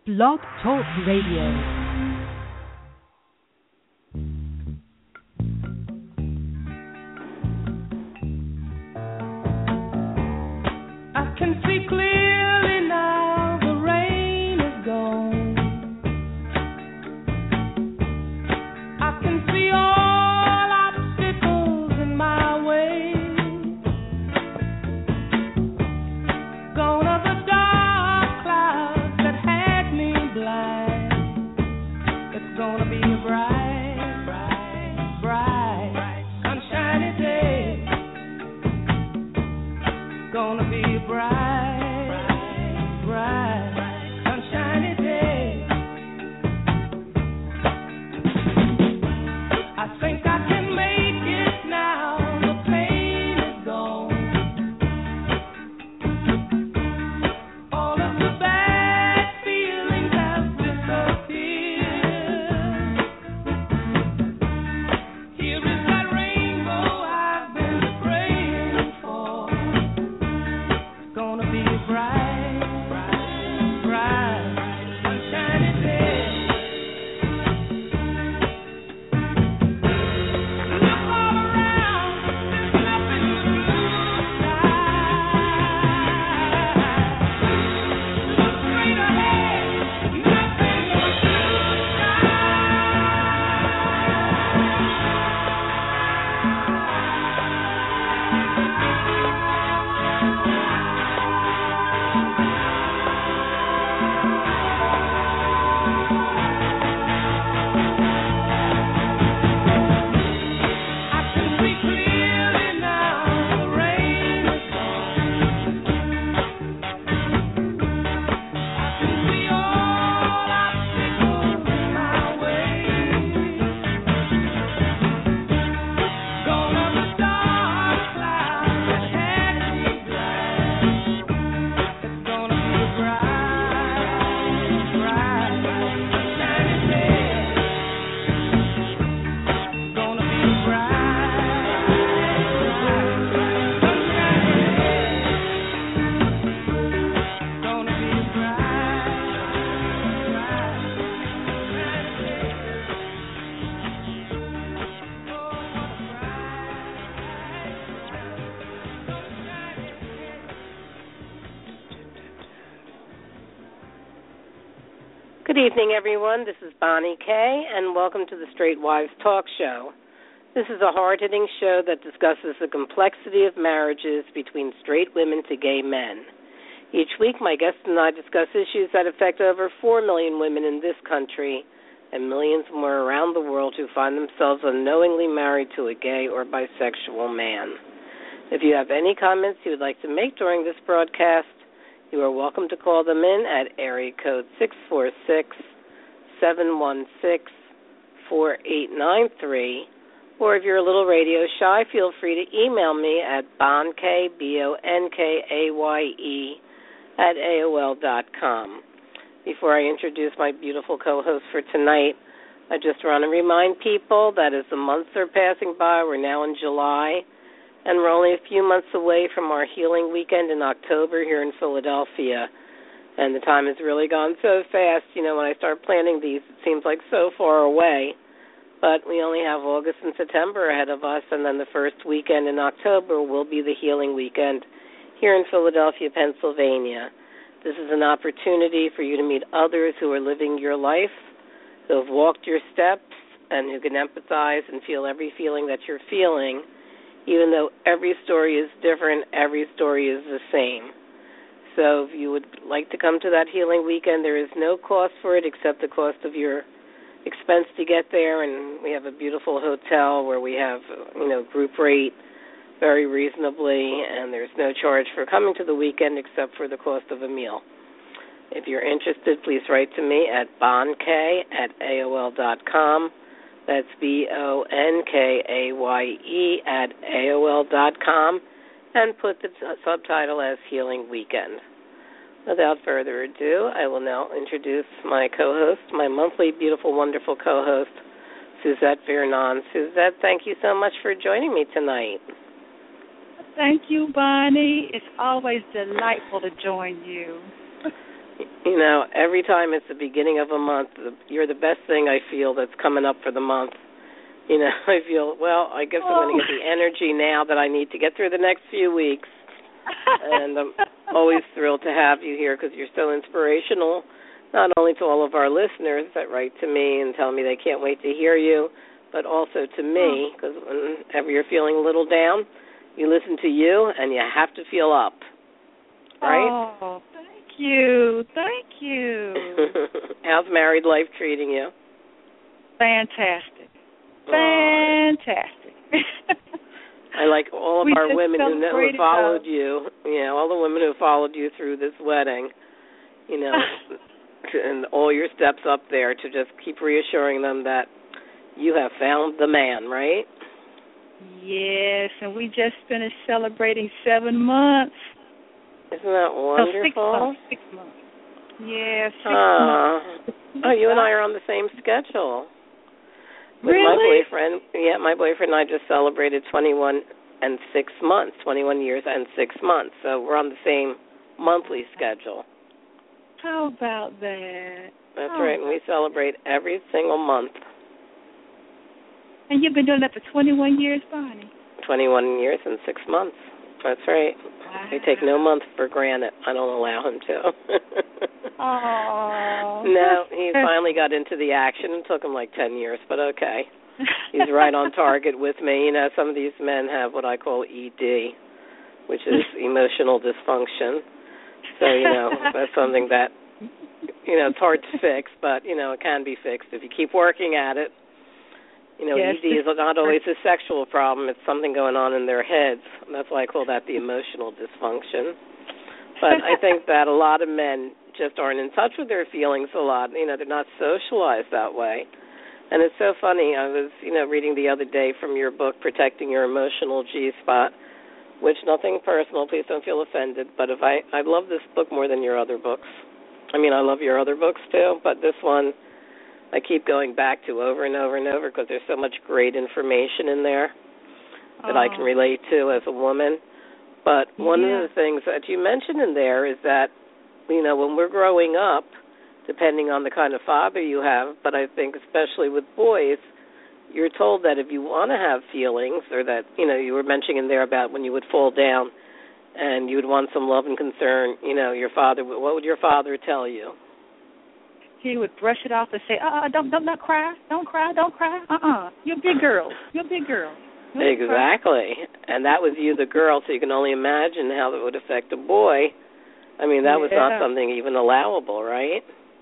Blog Talk Radio. Good evening, everyone. This is Bonnie Kay, and welcome to the Straight Wives Talk Show. This is a hard-hitting show that discusses the complexity of marriages between straight women to gay men. Each week, my guests and I discuss issues that affect over 4 million women in this country and millions more around the world who find themselves unknowingly married to a gay or bisexual man. If you have any comments you would like to make during this broadcast, you are welcome to call them in at area code 646-716-4893, or if you're a little radio shy, feel free to email me at bonkay, BONKAYE, at AOL.com. Before I introduce my beautiful co-host for tonight, I just want to remind people that as the months are passing by, we're now in July, and we're only a few months away from our healing weekend in October here in Philadelphia. And the time has really gone so fast. You know, when I start planning these, it seems like so far away. But we only have August and September ahead of us, and then the first weekend in October will be the healing weekend here in Philadelphia, Pennsylvania. This is an opportunity for you to meet others who are living your life, who have walked your steps, and who can empathize and feel every feeling that you're feeling. Even though every story is different, every story is the same. So if you would like to come to that healing weekend, there is no cost for it except the cost of your expense to get there. And we have a beautiful hotel where we have, group rate very reasonably, and there's no charge for coming to the weekend except for the cost of a meal. If you're interested, please write to me at bonkay@AOL.com. That's BONKAYE at AOL.com, and put the subtitle as Healing Weekend. Without further ado, I will now introduce my co-host, my monthly beautiful, wonderful co-host, Suzette Vernon. Suzette, thank you so much for joining me tonight. Thank you, Bonnie. It's always delightful to join you. You know, every time it's the beginning of a month, you're the best thing I feel that's coming up for the month. You know, I feel, well, I guess I'm going to get the energy now that I need to get through the next few weeks. And I'm always thrilled to have you here because you're so inspirational, not only to all of our listeners that write to me and tell me they can't wait to hear you, but also to me, because whenever you're feeling a little down, you listen to you and you have to feel up, right? Oh, thank you. Thank you. How's married life treating you? Fantastic. Fantastic. I like all of our women who followed you, all the women who followed you through this wedding, and all your steps up there to just keep reassuring them that you have found the man, right? Yes, and we just finished celebrating 7 months. Isn't that wonderful? 6 months. Yeah, 6 months. Oh, you and I are on the same schedule. With really? My boyfriend and I just celebrated 21 years and 6 months. So we're on the same monthly schedule. How about that? That's right, and we celebrate every single month. And you've been doing that for 21 years, Bonnie? 21 years and 6 months. That's right. Wow. I take no month for granted. I don't allow him to. Oh. No, he finally got into the action. It took him like 10 years, but okay. He's right on target with me. You know, some of these men have what I call ED, which is emotional dysfunction. So, that's something that, it's hard to fix, but, it can be fixed if you keep working at it. Yes, ED is not always a sexual problem. It's something going on in their heads. That's why I call that the emotional dysfunction. But I think that a lot of men just aren't in touch with their feelings a lot. They're not socialized that way. And it's so funny. I was, reading the other day from your book, Protecting Your Emotional G-Spot, which nothing personal, please don't feel offended, but I love this book more than your other books. I mean, I love your other books too, but this one I keep going back to over and over and over because there's so much great information in there that I can relate to as a woman. But one of the things that you mentioned in there is that, when we're growing up, depending on the kind of father you have, but I think especially with boys, you're told that if you want to have feelings, or that, you were mentioning in there about when you would fall down and you would want some love and concern, your father, what would your father tell you? He would brush it off and say, don't cry, don't cry. You're a big girl. Exactly. And that was you, the girl, so you can only imagine how that would affect a boy. I mean, that was not something even allowable, right?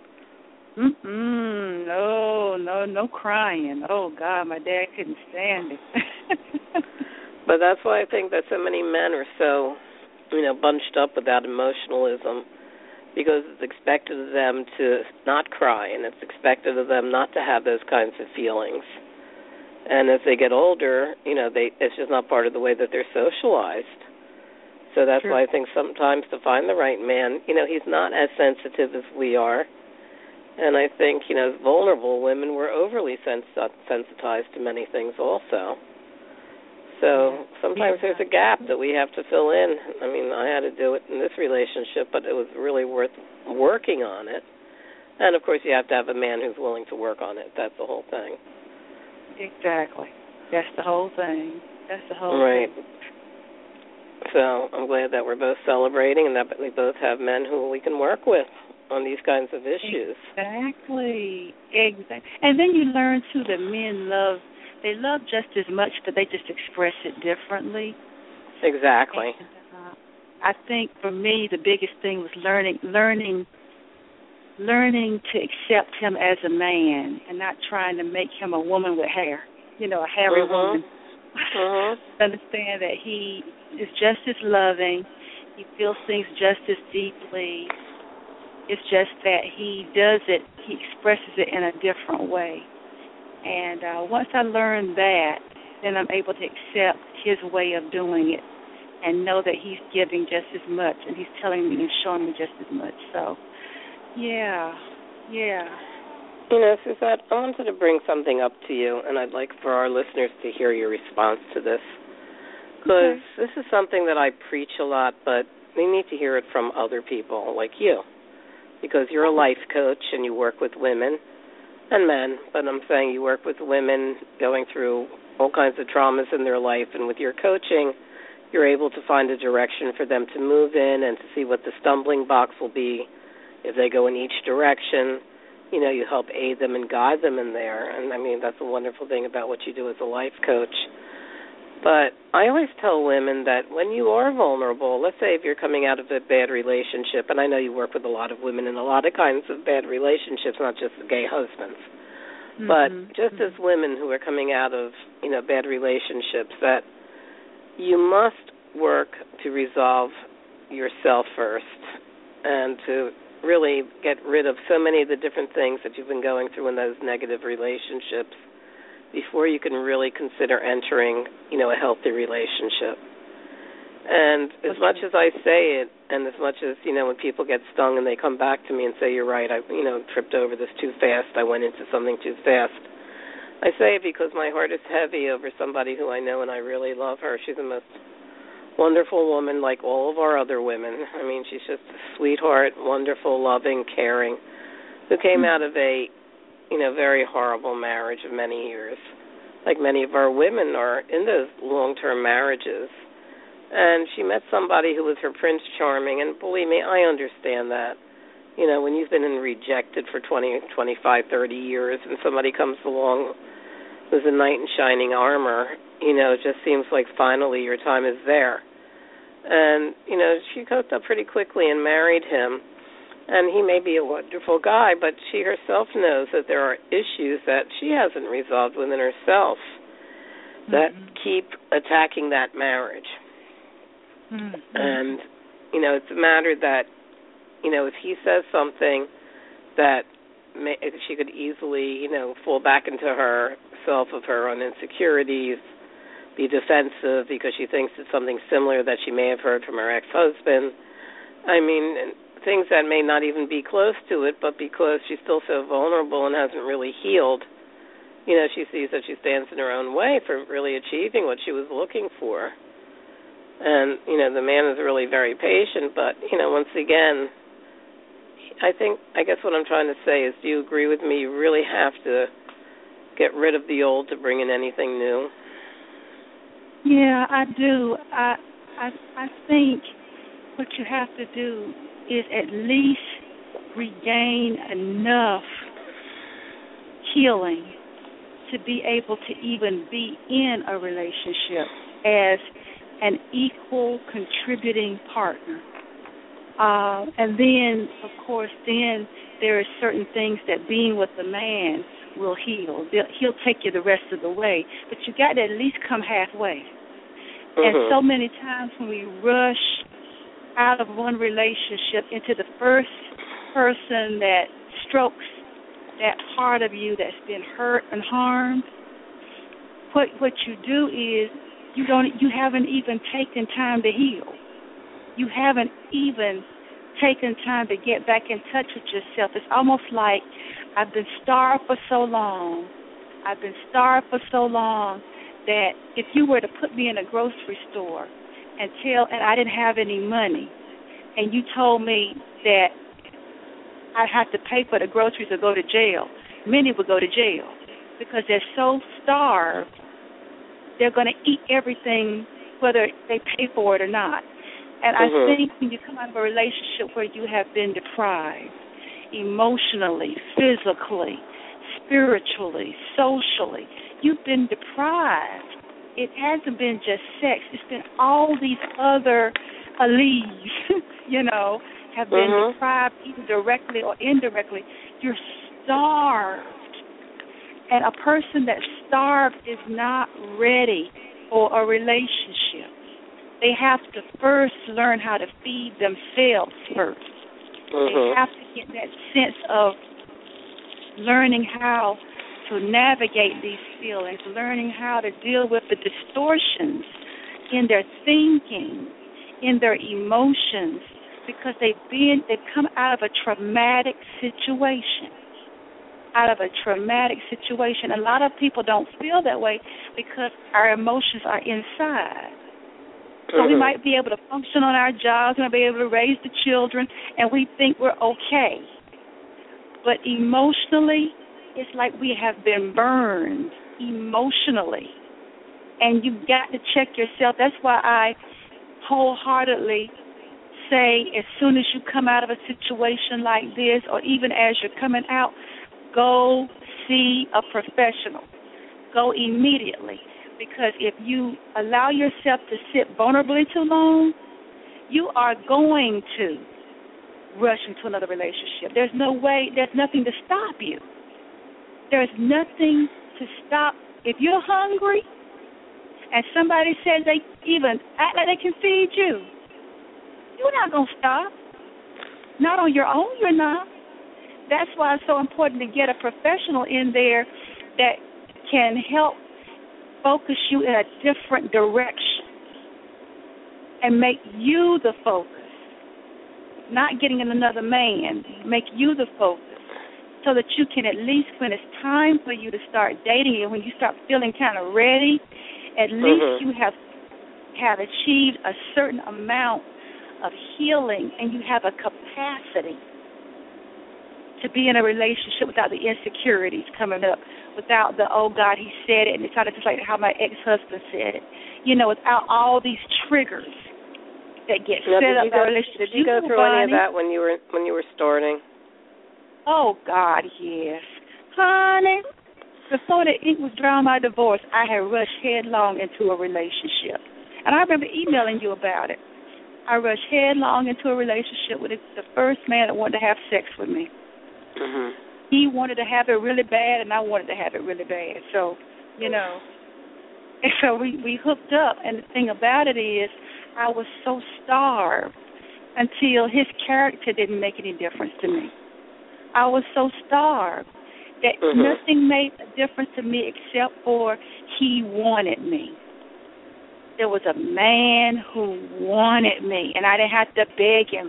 No crying. Oh, God, my dad couldn't stand it. But that's why I think that so many men are so, bunched up with that emotionalism, because it's expected of them to not cry, and it's expected of them not to have those kinds of feelings. And as they get older, it's just not part of the way that they're socialized. So that's why I think sometimes to find the right man, he's not as sensitive as we are. And I think, as vulnerable women, we're overly sensitized to many things also. So sometimes there's a gap that we have to fill in. I mean, I had to do it in this relationship, but it was really worth working on it. And, of course, you have to have a man who's willing to work on it. That's the whole thing. Exactly. That's the whole thing. Right. So I'm glad that we're both celebrating and that we both have men who we can work with on these kinds of issues. Exactly. And then you learn, too, that men love just as much, but they just express it differently. Exactly. And, I think for me the biggest thing was learning to accept him as a man and not trying to make him a woman with hair, a hairy woman. Understand that he is just as loving, he feels things just as deeply. It's just that he expresses it in a different way. And once I learned that, then I'm able to accept his way of doing it and know that he's giving just as much and he's telling me and showing me just as much. So, yeah. Suzette, I wanted to bring something up to you, and I'd like for our listeners to hear your response to this. Because this is something that I preach a lot, but they need to hear it from other people like you. because you're a life coach and you work with women and men, but I'm saying you work with women going through all kinds of traumas in their life, and with your coaching, you're able to find a direction for them to move in and to see what the stumbling blocks will be if they go in each direction. You know, you help aid them and guide them in there, and I mean, that's a wonderful thing about what you do as a life coach. But I always tell women that when you are vulnerable, let's say if you're coming out of a bad relationship, and I know you work with a lot of women in a lot of kinds of bad relationships, not just gay husbands, but just as women who are coming out of, you know, bad relationships, that you must work to resolve yourself first and to really get rid of so many of the different things that you've been going through in those negative relationships before you can really consider entering, you know, a healthy relationship. And as much as I say it, and as much as, you know, when people get stung and they come back to me and say, you're right, I, you know, tripped over this too fast, I went into something too fast, I say it because my heart is heavy over somebody who I know and I really love her. She's the most wonderful woman, like all of our other women. I mean, she's just a sweetheart, wonderful, loving, caring, who came out of a, you know, very horrible marriage of many years. Like many of our women are in those long-term marriages. And she met somebody who was her Prince Charming, and believe me, I understand that. You know, when you've been rejected for 20, 25, 30 years, and somebody comes along who's a knight in shining armor, you know, it just seems like finally your time is there. And, you know, she coped up pretty quickly and married him. And he may be a wonderful guy, but she herself knows that there are issues that she hasn't resolved within herself that keep attacking that marriage. And, you know, it's a matter that, you know, if he says something that she could easily, you know, fall back into herself of her own insecurities, be defensive because she thinks it's something similar that she may have heard from her ex-husband. I mean, things that may not even be close to it, but because she's still so vulnerable and hasn't really healed, you know, she sees that she stands in her own way for really achieving what she was looking for. And, you know, the man is really very patient, but, you know, once again, I guess what I'm trying to say is, do you agree with me? You really have to get rid of the old to bring in anything new. Yeah, I do. I think what you have to do is at least regain enough healing to be able to even be in a relationship as an equal contributing partner. And then, of course, then there are certain things that being with the man will heal. He'll take you the rest of the way. But you got to at least come halfway. And so many times when we rush out of one relationship into the first person that strokes that part of you that's been hurt and harmed, what you do is you haven't even taken time to heal. You haven't even taken time to get back in touch with yourself. It's almost like I've been starved for so long that if you were to put me in a grocery store and I didn't have any money, and you told me that I'd have to pay for the groceries or go to jail, many would go to jail because they're so starved, they're going to eat everything whether they pay for it or not. And I think when you come out of a relationship where you have been deprived emotionally, physically, spiritually, socially, you've been deprived. It hasn't been just sex. It's been all these other alleles, you know, have been deprived either directly or indirectly. You're starved. And a person that's starved is not ready for a relationship. They have to first learn how to feed themselves first. They have to get that sense of learning how to navigate these feelings, learning how to deal with the distortions in their thinking, in their emotions, because they've come out of a traumatic situation. A lot of people don't feel that way because our emotions are inside. So we might be able to function on our jobs, we might be able to raise the children, and we think we're okay. But emotionally, it's like we have been burned emotionally. And you've got to check yourself. That's why I wholeheartedly say, as soon as you come out of a situation like this, or even as you're coming out, go see a professional. Go immediately. Because if you allow yourself to sit vulnerably too long, you are going to rush into another relationship. There's no way, there's nothing to stop you. There's nothing to stop. If you're hungry and somebody says they even act like they can feed you, you're not going to stop. Not on your own, you're not. That's why it's so important to get a professional in there that can help focus you in a different direction and make you the focus. Not getting in another man, make you the focus, so that you can at least, when it's time for you to start dating and when you start feeling kind of ready, at least you have achieved a certain amount of healing and you have a capacity to be in a relationship without the insecurities coming up, without the, oh, God, he said it, and it's kind of just like how my ex-husband said it, without all these triggers that get set up in a relationship. Did you go through any of that when you were starting? Oh, God, yes. Honey, before the ink was dry on my divorce, I had rushed headlong into a relationship. And I remember emailing you about it. I rushed headlong into a relationship with the first man that wanted to have sex with me. Mm-hmm. He wanted to have it really bad, and I wanted to have it really bad. So, and so we hooked up. And the thing about it is, I was so starved until his character didn't make any difference to me. I was so starved that nothing made a difference to me except for he wanted me. There was a man who wanted me, and I didn't have to beg him.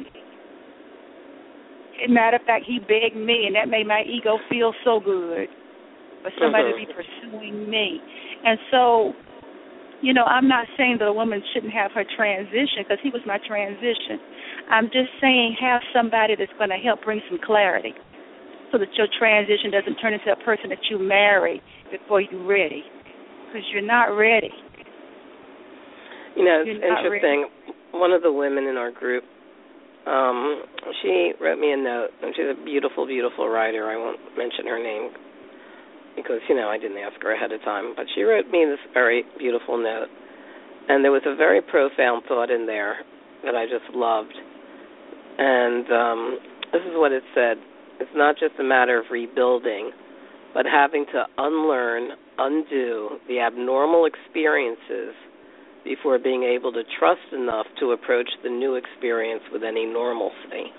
As a matter of fact, he begged me, and that made my ego feel so good for somebody to be pursuing me. And so, I'm not saying that a woman shouldn't have her transition, because he was my transition. I'm just saying have somebody that's going to help bring some clarity so that your transition doesn't turn into a person that you marry before you're ready, because you're not ready. It's interesting. One of the women in our group, she wrote me a note, and she's a beautiful, beautiful writer. I won't mention her name because, I didn't ask her ahead of time. But she wrote me this very beautiful note, and there was a very profound thought in there that I just loved. And this is what it said. It's not just a matter of rebuilding, but having to unlearn, undo the abnormal experiences before being able to trust enough to approach the new experience with any normalcy.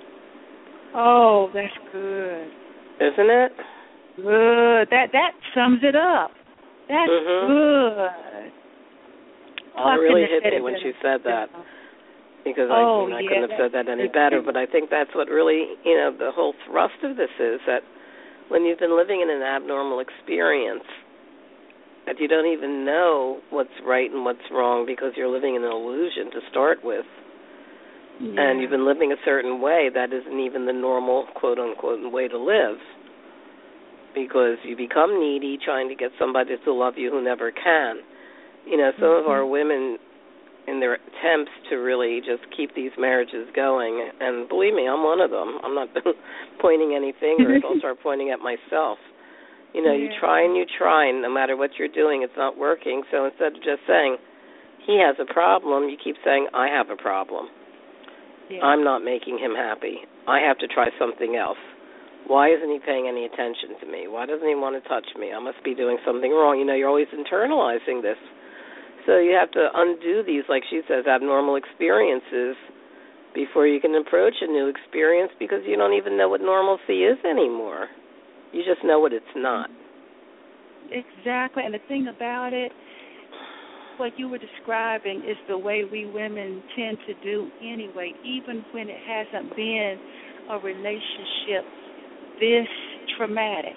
Oh, that's good. Isn't it? Good. That sums it up. That's good. Oh, it really hit me when she said that, because I couldn't have said that any better, but I think that's what really, the whole thrust of this is, that when you've been living in an abnormal experience, that you don't even know what's right and what's wrong because you're living in an illusion to start with. Yeah. And you've been living a certain way that isn't even the normal, quote-unquote, way to live, because you become needy trying to get somebody to love you who never can. Some of our women, in their attempts to really just keep these marriages going, and believe me, I'm one of them. I'm not pointing any fingers. I'll start pointing at myself. You try and no matter what you're doing, it's not working. So instead of just saying, he has a problem, you keep saying, I have a problem. Yeah. I'm not making him happy. I have to try something else. Why isn't he paying any attention to me? Why doesn't he want to touch me? I must be doing something wrong. You're always internalizing this. So you have to undo these, like she says, abnormal experiences before you can approach a new experience, because you don't even know what normalcy is anymore. You just know what it's not. Exactly. And the thing about it, what you were describing is the way we women tend to do anyway, even when it hasn't been a relationship this traumatic.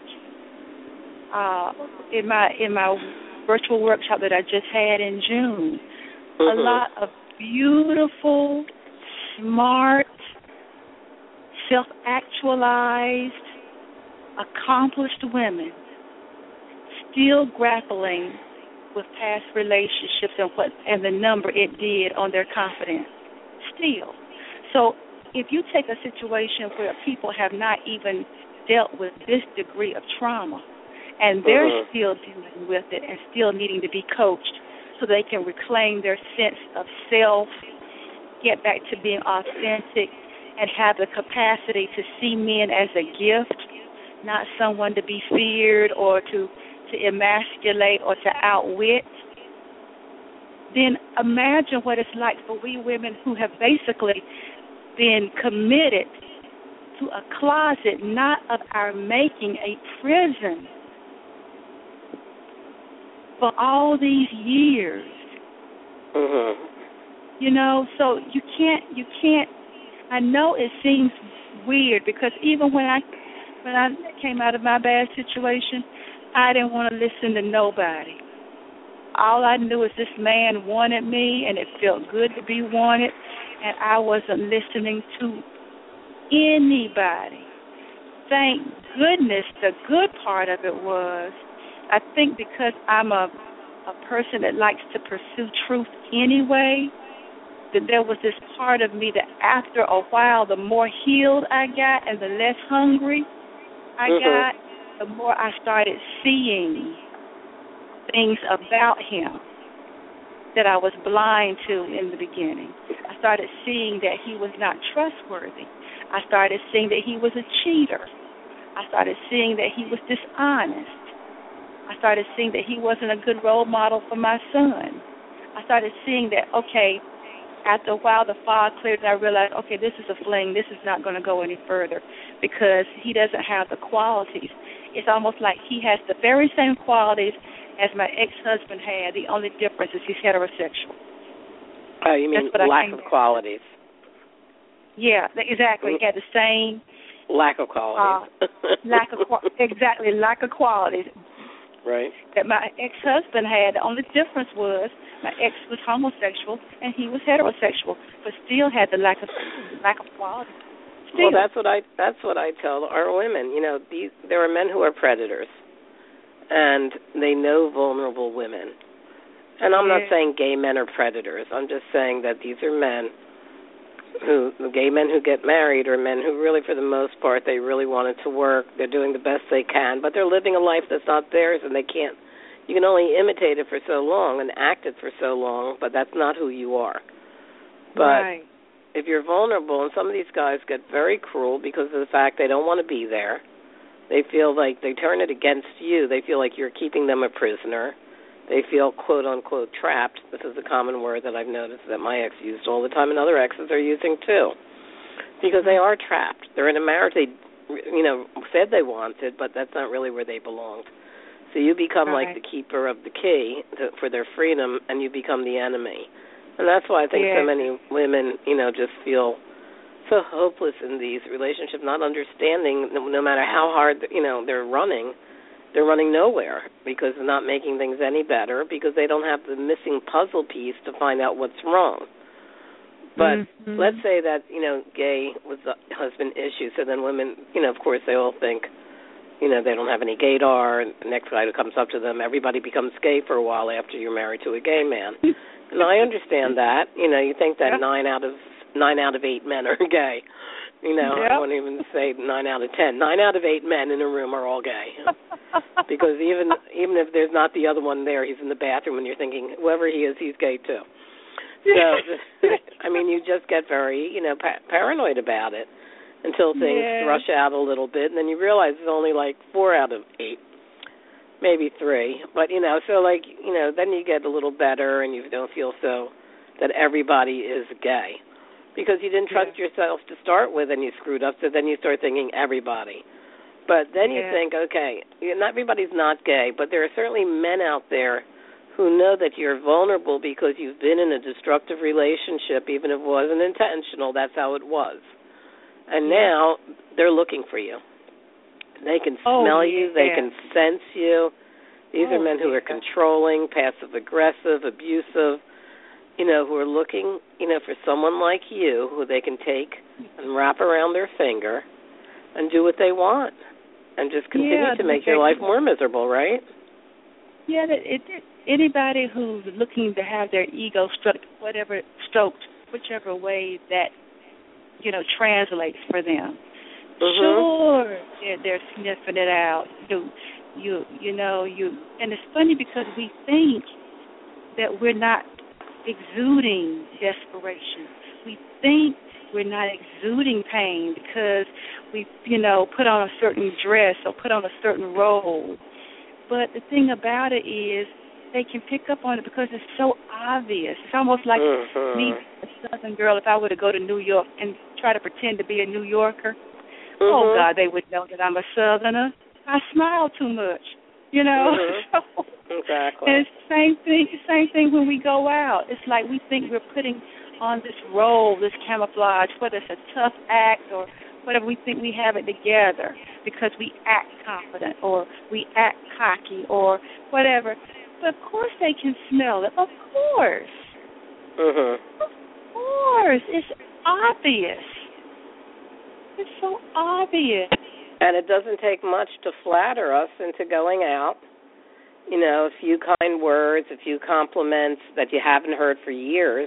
In my virtual workshop that I just had in June, a lot of beautiful, smart, self-actualized, accomplished women still grappling with past relationships and the number it did on their confidence. Still. So if you take a situation where people have not even dealt with this degree of trauma, and they're still dealing with it and still needing to be coached so they can reclaim their sense of self, get back to being authentic, and have the capacity to see men as a gift, not someone to be feared or to emasculate or to outwit, then imagine what it's like for we women who have basically been committed to a closet not of our making, a prison, for all these years. You know, so you can't, I know it seems weird because even when I came out of my bad situation, I didn't want to listen to nobody. All I knew is this man wanted me, and it felt good to be wanted, and I wasn't listening to anybody. Thank goodness the good part of it was, I think because I'm a person that likes to pursue truth anyway, that there was this part of me that after a while, the more healed I got and the less hungry I got, the more I started seeing things about him that I was blind to in the beginning. I started seeing that he was not trustworthy. I started seeing that he was a cheater. I started seeing that he was dishonest. I started seeing that he wasn't a good role model for my son. I started seeing that, okay, after a while the fog cleared and I realized, okay, this is a fling. This is not going to go any further because he doesn't have the qualities. It's almost like he has the very same qualities as my ex-husband had. The only difference is he's heterosexual. Oh, you mean lack of qualities? Yeah, exactly. He had the same lack of qualities. lack of qualities. Right. That my ex-husband had. The only difference was my ex was homosexual and he was heterosexual, but still had the lack of quality. Still. Well, that's what I tell our women. You know, there are men who are predators, and they know vulnerable women. And I'm not saying gay men are predators. I'm just saying that these are men gay men who get married are men who really, for the most part, they really want it to work. They're doing the best they can, but they're living a life that's not theirs, and they can't. You can only imitate it for so long and act it for so long, but that's not who you are. But if you're vulnerable, and some of these guys get very cruel because of the fact they don't want to be there. They feel like they turn it against you. They feel like you're keeping them a prisoner. They feel, quote, unquote, trapped. This is a common word that I've noticed that my ex used all the time, and other exes are using too, because they are trapped. They're in a marriage they, said they wanted, but that's not really where they belonged. So you become like the keeper of the key for their freedom, and you become the enemy. And that's why I think so many women, just feel so hopeless in these relationships, not understanding no matter how hard, they're running nowhere because they're not making things any better because they don't have the missing puzzle piece to find out what's wrong. But let's say that, gay was the husband issue, so then women, of course, they all think, they don't have any gaydar, and the next guy who comes up to them, everybody becomes gay for a while after you're married to a gay man. And I understand that. You think that 9 out of 8 men are gay. I won't even say 9 out of 10. 9 out of 8 men in a room are all gay. Because even if there's not the other one there, he's in the bathroom, and you're thinking, whoever he is, he's gay too. So, you just get very, paranoid about it until things rush out a little bit, and then you realize it's only like 4 out of 8, maybe 3. But, then you get a little better, and you don't feel so that everybody is gay. Because you didn't trust yourself to start with and you screwed up, so then you start thinking everybody. But then you think, okay, not everybody's not gay, but there are certainly men out there who know that you're vulnerable because you've been in a destructive relationship, even if it wasn't intentional, that's how it was. And now they're looking for you. They can smell you, they can sense you. These are men who are controlling, passive-aggressive, abusive. who are looking, for someone like you who they can take and wrap around their finger and do what they want and just continue to make your life more miserable, right? Yeah, anybody who's looking to have their ego stroked, whichever way that, translates for them. Mm-hmm. Sure, they're sniffing it out. And it's funny because we think that we're not exuding desperation. We think we're not exuding pain because we, put on a certain dress or put on a certain role. But the thing about it is they can pick up on it because it's so obvious. It's almost like me, a Southern girl, if I were to go to New York and try to pretend to be a New Yorker, oh, God, they would know that I'm a Southerner. I smile too much, So, exactly. And it's the same thing when we go out. It's like we think we're putting on this role, this camouflage, whether it's a tough act or whatever, we think we have it together because we act confident or we act cocky or whatever. But of course they can smell it. Of course. Mhm. Of course. It's obvious. It's so obvious. And it doesn't take much to flatter us into going out. A few kind words, a few compliments that you haven't heard for years.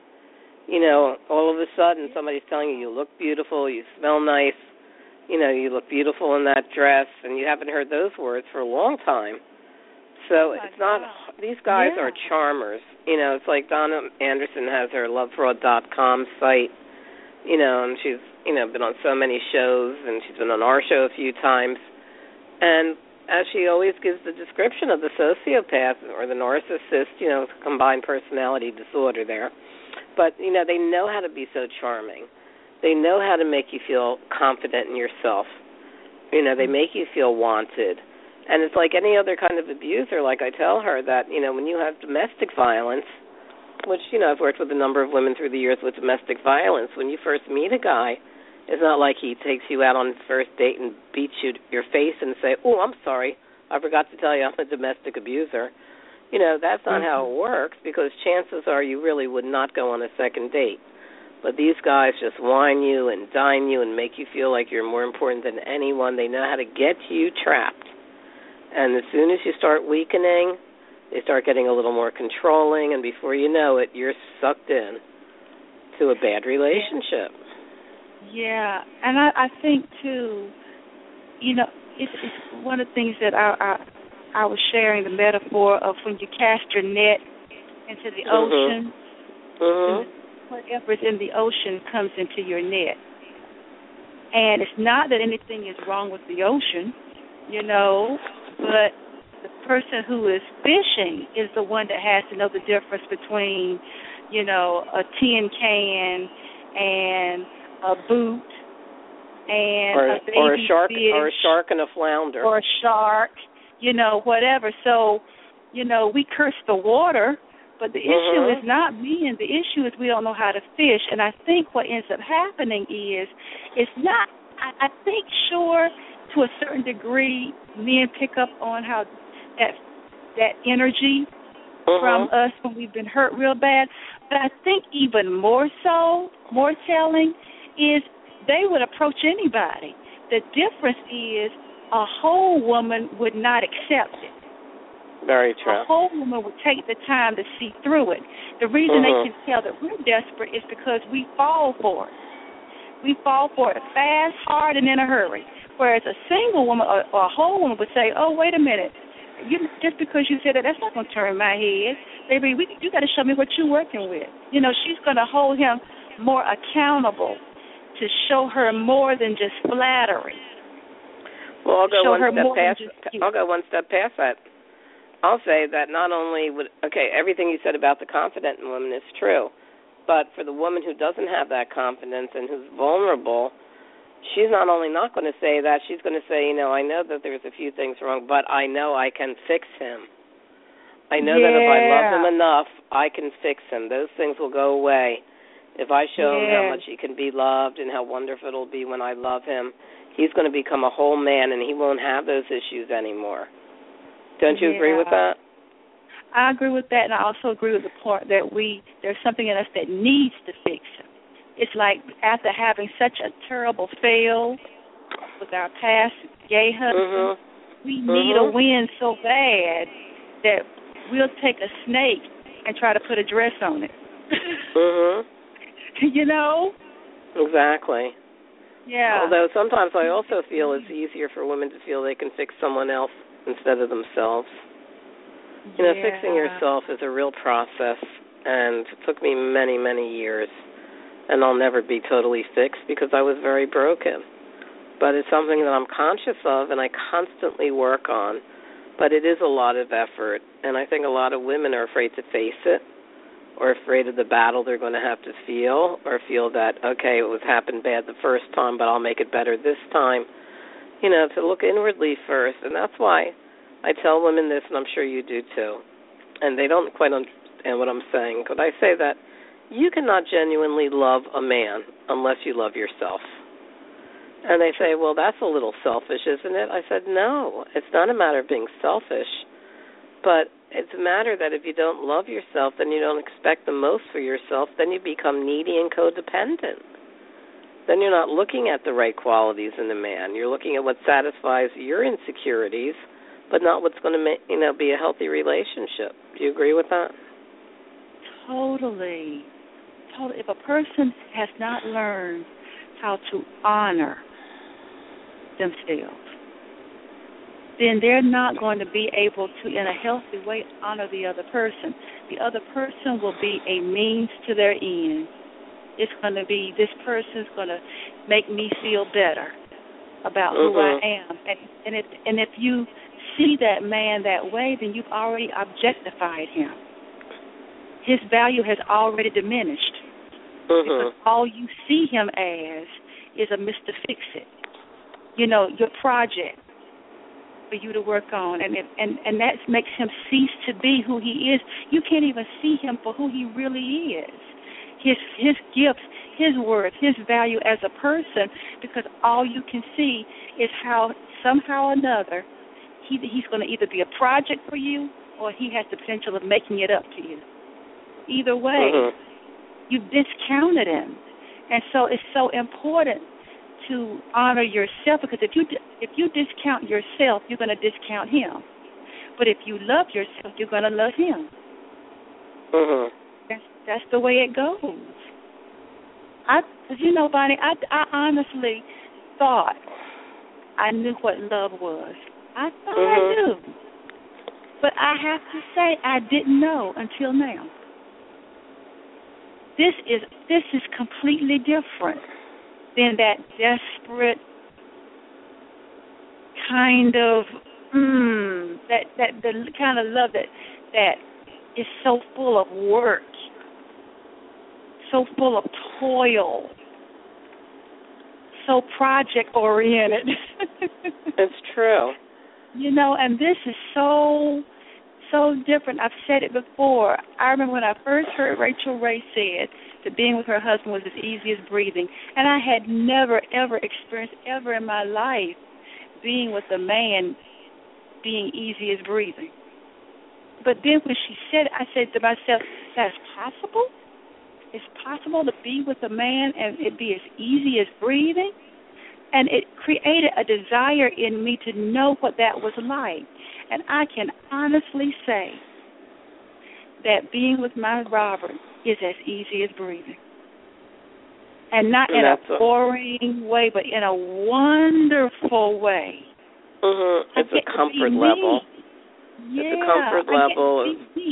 All of a sudden somebody's telling you look beautiful, you smell nice, you look beautiful in that dress, and you haven't heard those words for a long time. So it's not, these guys are charmers. It's like Donna Anderson has her lovefraud.com site, and she's, been on so many shows, and she's been on our show a few times. And as she always gives the description of the sociopath or the narcissist, combined personality disorder there. But, they know how to be so charming. They know how to make you feel confident in yourself. They make you feel wanted. And it's like any other kind of abuser, like I tell her, that, when you have domestic violence, which, I've worked with a number of women through the years with domestic violence, when you first meet a guy, it's not like he takes you out on his first date and beats your face and say, oh, I'm sorry, I forgot to tell you I'm a domestic abuser. That's not how it works, because chances are you really would not go on a second date. But these guys just whine you and dine you and make you feel like you're more important than anyone. They know how to get you trapped. And as soon as you start weakening, they start getting a little more controlling, and before you know it, you're sucked in to a bad relationship. Yeah, and I think, too, it's one of the things that I was sharing, the metaphor of when you cast your net into the ocean, whatever's in the ocean comes into your net. And it's not that anything is wrong with the ocean, but the person who is fishing is the one that has to know the difference between, a tin can and a boot and a baby fish, or a shark and a flounder, or a shark, whatever. So, we curse the water, but the issue is not men. The issue is we don't know how to fish. And I think what ends up happening is, it's not. I think, sure, to a certain degree, men pick up on how that energy from us when we've been hurt real bad. But I think even more so, more telling, is they would approach anybody. The difference is a whole woman would not accept it. Very true. A whole woman would take the time to see through it. The reason they can tell that we're desperate is because we fall for it. We fall for it fast, hard, and in a hurry. Whereas a single woman or a whole woman would say, oh, wait a minute. Just because you said that's not going to turn my head. Baby, you got to show me what you're working with. She's going to hold him more accountable to show her more than just flattery. Well, I'll go one step past that. I'll say that not only everything you said about the confident woman is true, but for the woman who doesn't have that confidence and who's vulnerable, she's not only not going to say that, she's going to say, I know that there's a few things wrong, but I know I can fix him. I know that if I love him enough, I can fix him. Those things will go away. If I show him how much he can be loved and how wonderful it'll be when I love him, he's going to become a whole man and he won't have those issues anymore. Don't you agree with that? I agree with that, and I also agree with the part that there's something in us that needs to fix it. It's like after having such a terrible fail with our past gay husband, we need a win so bad that we'll take a snake and try to put a dress on it. You know? Exactly. Yeah. Although sometimes I also feel it's easier for women to feel they can fix someone else instead of themselves. You know, fixing yourself is a real process, and it took me many, many years, and I'll never be totally fixed because I was very broken. But it's something that I'm conscious of and I constantly work on, but it is a lot of effort, and I think a lot of women are afraid to face it or afraid of the battle they're going to have to feel, or feel that, okay, it was happened bad the first time, but I'll make it better this time. You know, to look inwardly first, and that's why I tell women this, and I'm sure you do too, and they don't quite understand what I'm saying, but I say that you cannot genuinely love a man unless you love yourself. And they say, well, that's a little selfish, isn't it? I said, no, it's not a matter of being selfish, but it's a matter that if you don't love yourself, then you don't expect the most for yourself, then you become needy and codependent. Then you're not looking at the right qualities in a man. You're looking at what satisfies your insecurities, but not what's going to be a healthy relationship. Do you agree with that? Totally. If a person has not learned how to honor themselves, then they're not going to be able to, in a healthy way, honor the other person. The other person will be a means to their end. It's going to be, this person's going to make me feel better about who I am. And if you see that man that way, then you've already objectified him. His value has already diminished. Because all you see him as is a Mr. Fix-It. You know, your project for you to work on, and that makes him cease to be who he is. You can't even see him for who he really is. His gifts, his worth, his value as a person, because all you can see is how somehow or another he's going to either be a project for you or he has the potential of making it up to you. Either way, you've discounted him. And so it's so important to honor yourself, because if you discount yourself, you're going to discount him. But if you love yourself, you're going to love him. That's the way it goes. You know, Bonnie, I honestly thought I knew what love was. I thought I knew. But I have to say I didn't know until now. This is completely different than that desperate kind of that the kind of love that is so full of work, so full of toil, so project oriented. It's true. You know, and this is so different. I've said it before. I remember when I first heard Rachel Ray said that being with her husband was as easy as breathing, and I had never, ever experienced ever in my life being with a man being easy as breathing. But then when she said it, I said to myself, that's possible? It's possible to be with a man and it be as easy as breathing? And it created a desire in me to know what that was like. And I can honestly say that being with my Robert is as easy as breathing. And not in a boring way, but in a wonderful way. It's a comfort level. Yeah, it's a comfort level.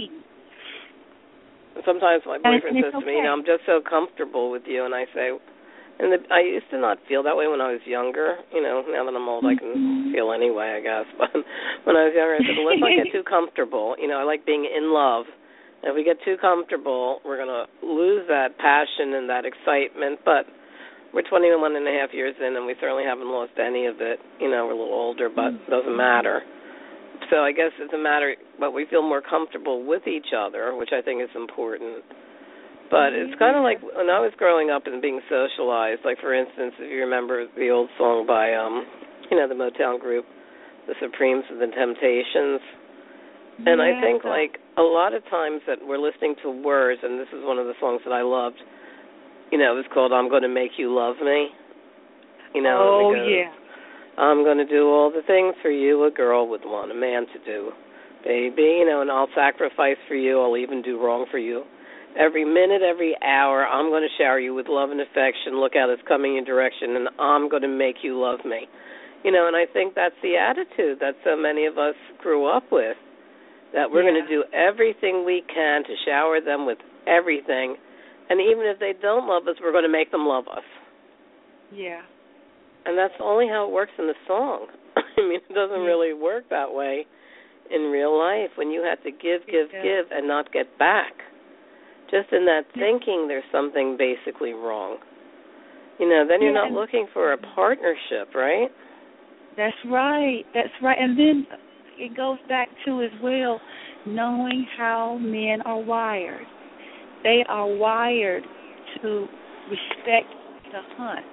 Sometimes my boyfriend says to me, I'm just so comfortable with you. And I say, I used to not feel that way when I was younger. You know, now that I'm old, I can feel anyway, I guess. But when I was younger, I said, well, let's not get too comfortable. You know, I like being in love. And if we get too comfortable, we're going to lose that passion and that excitement. But we're 21 and a half years in, and we certainly haven't lost any of it. You know, we're a little older, but it doesn't matter. So I guess it's a matter, but we feel more comfortable with each other, which I think is important. But it's kind of like when I was growing up and being socialized, like, for instance, if you remember the old song by, the Motown group, The Supremes and the Temptations, And I think, like, a lot of times that we're listening to words, and this is one of the songs that I loved, it was called I'm Going to Make You Love Me. Oh, yeah. I'm going to do all the things for you a girl would want a man to do. Baby, and I'll sacrifice for you. I'll even do wrong for you. Every minute, every hour, I'm going to shower you with love and affection. Look out, it's coming in direction, and I'm going to make you love me. And I think that's the attitude that so many of us grew up with, that we're going to do everything we can to shower them with everything, and even if they don't love us, we're going to make them love us. Yeah. And that's only how it works in the song. It doesn't really work that way in real life when you have to give, and not get back. Just in that thinking, there's something basically wrong. Then you're not looking for a partnership, right? That's right. And then it goes back to, as well, knowing how men are wired. They are wired to respect the hunt.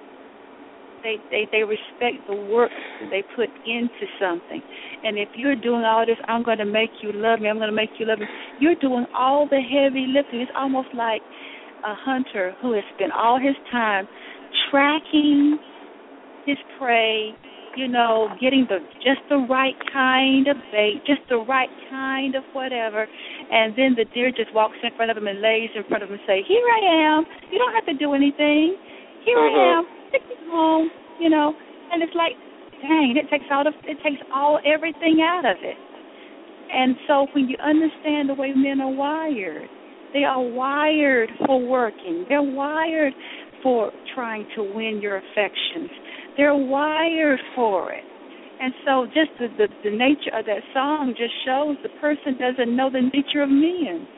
They respect the work that they put into something. And if you're doing all this, I'm going to make you love me, I'm going to make you love me, you're doing all the heavy lifting. It's almost like a hunter who has spent all his time tracking his prey, getting just the right kind of bait, just the right kind of whatever, and then the deer just walks in front of him and lays in front of him and say, here I am, you don't have to do anything, here I am, take me home, and it's like, dang, it takes everything out of it. And so when you understand the way men are wired, they are wired for working, they're wired for trying to win your affections. They're wired for it. And so just the nature of that song just shows the person doesn't know the nature of men.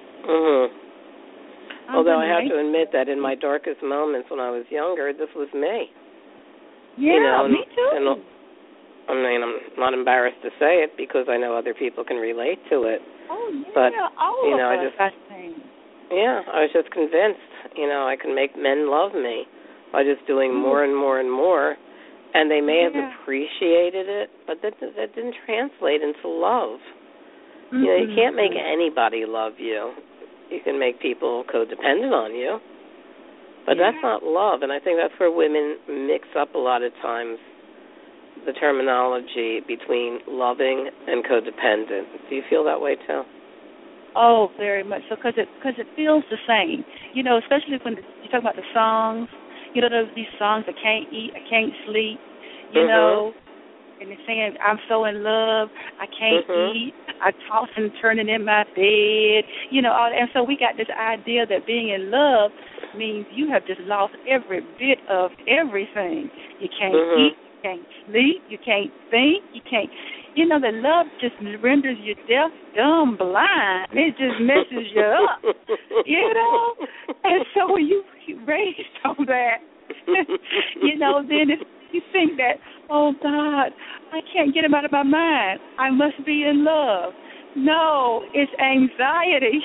Although I have to admit that in my darkest moments when I was younger, this was me. Yeah, me too. And I'm not embarrassed to say it because I know other people can relate to it. Oh, yeah, but, all of us, I think. Yeah, I was just convinced, I can make men love me by just doing more and more and more, and they may have appreciated it, but that didn't translate into love. You can't make anybody love you. You can make people codependent on you, but that's not love, and I think that's where women mix up a lot of times the terminology between loving and codependent. Do you feel that way too? Oh, very much so, because it feels the same. Especially when you talk about the songs. These songs, I can't eat, I can't sleep, and they're saying, I'm so in love, I can't eat, I toss and turn it in my bed, and so we got this idea that being in love means you have just lost every bit of everything. You can't eat, you can't sleep, you can't think, you can't, that love just renders you deaf, dumb, blind. It just messes you up, And so when you raised on that, then if you think that, oh, God, I can't get him out of my mind, I must be in love. No, it's anxiety.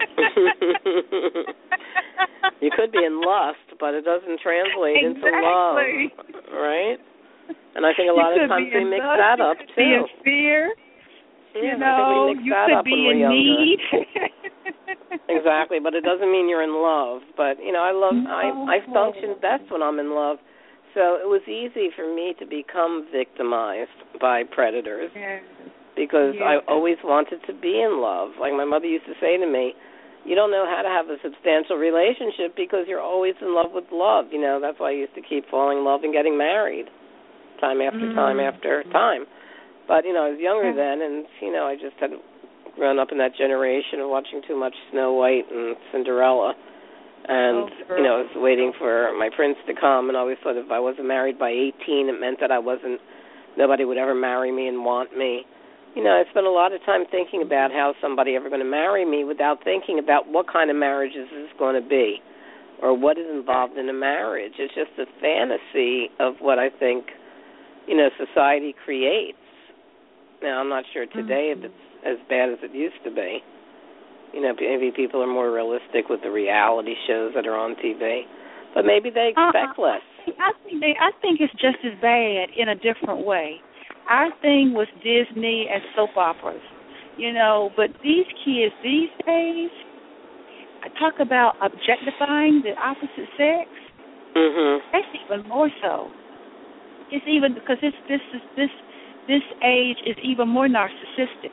You could be in lust, but it doesn't translate into love, right? And I think a lot of times we mix that up, too. You could be in fear. I think we mix that up when we're younger. Need. Exactly, but it doesn't mean you're in love. But, I function best when I'm in love. So it was easy for me to become victimized by predators because I always wanted to be in love. Like my mother used to say to me, you don't know how to have a substantial relationship because you're always in love with love. That's why I used to keep falling in love and getting married time after time after time. But, I was younger then, and, I just had grown up in that generation of watching too much Snow White and Cinderella. And, I was waiting for my prince to come, and I always thought if I wasn't married by 18, it meant that nobody would ever marry me and want me. I spent a lot of time thinking about how somebody ever going to marry me without thinking about what kind of marriage is this going to be or what is involved in a marriage. It's just a fantasy of what I think, society creates. Now, I'm not sure today if it's as bad as it used to be. Maybe people are more realistic with the reality shows that are on TV, but maybe they expect less. I think it's just as bad in a different way. Our thing was Disney and soap operas. But these kids these days, I talk about objectifying the opposite sex. That's even more so. It's even because this age is even more narcissistic.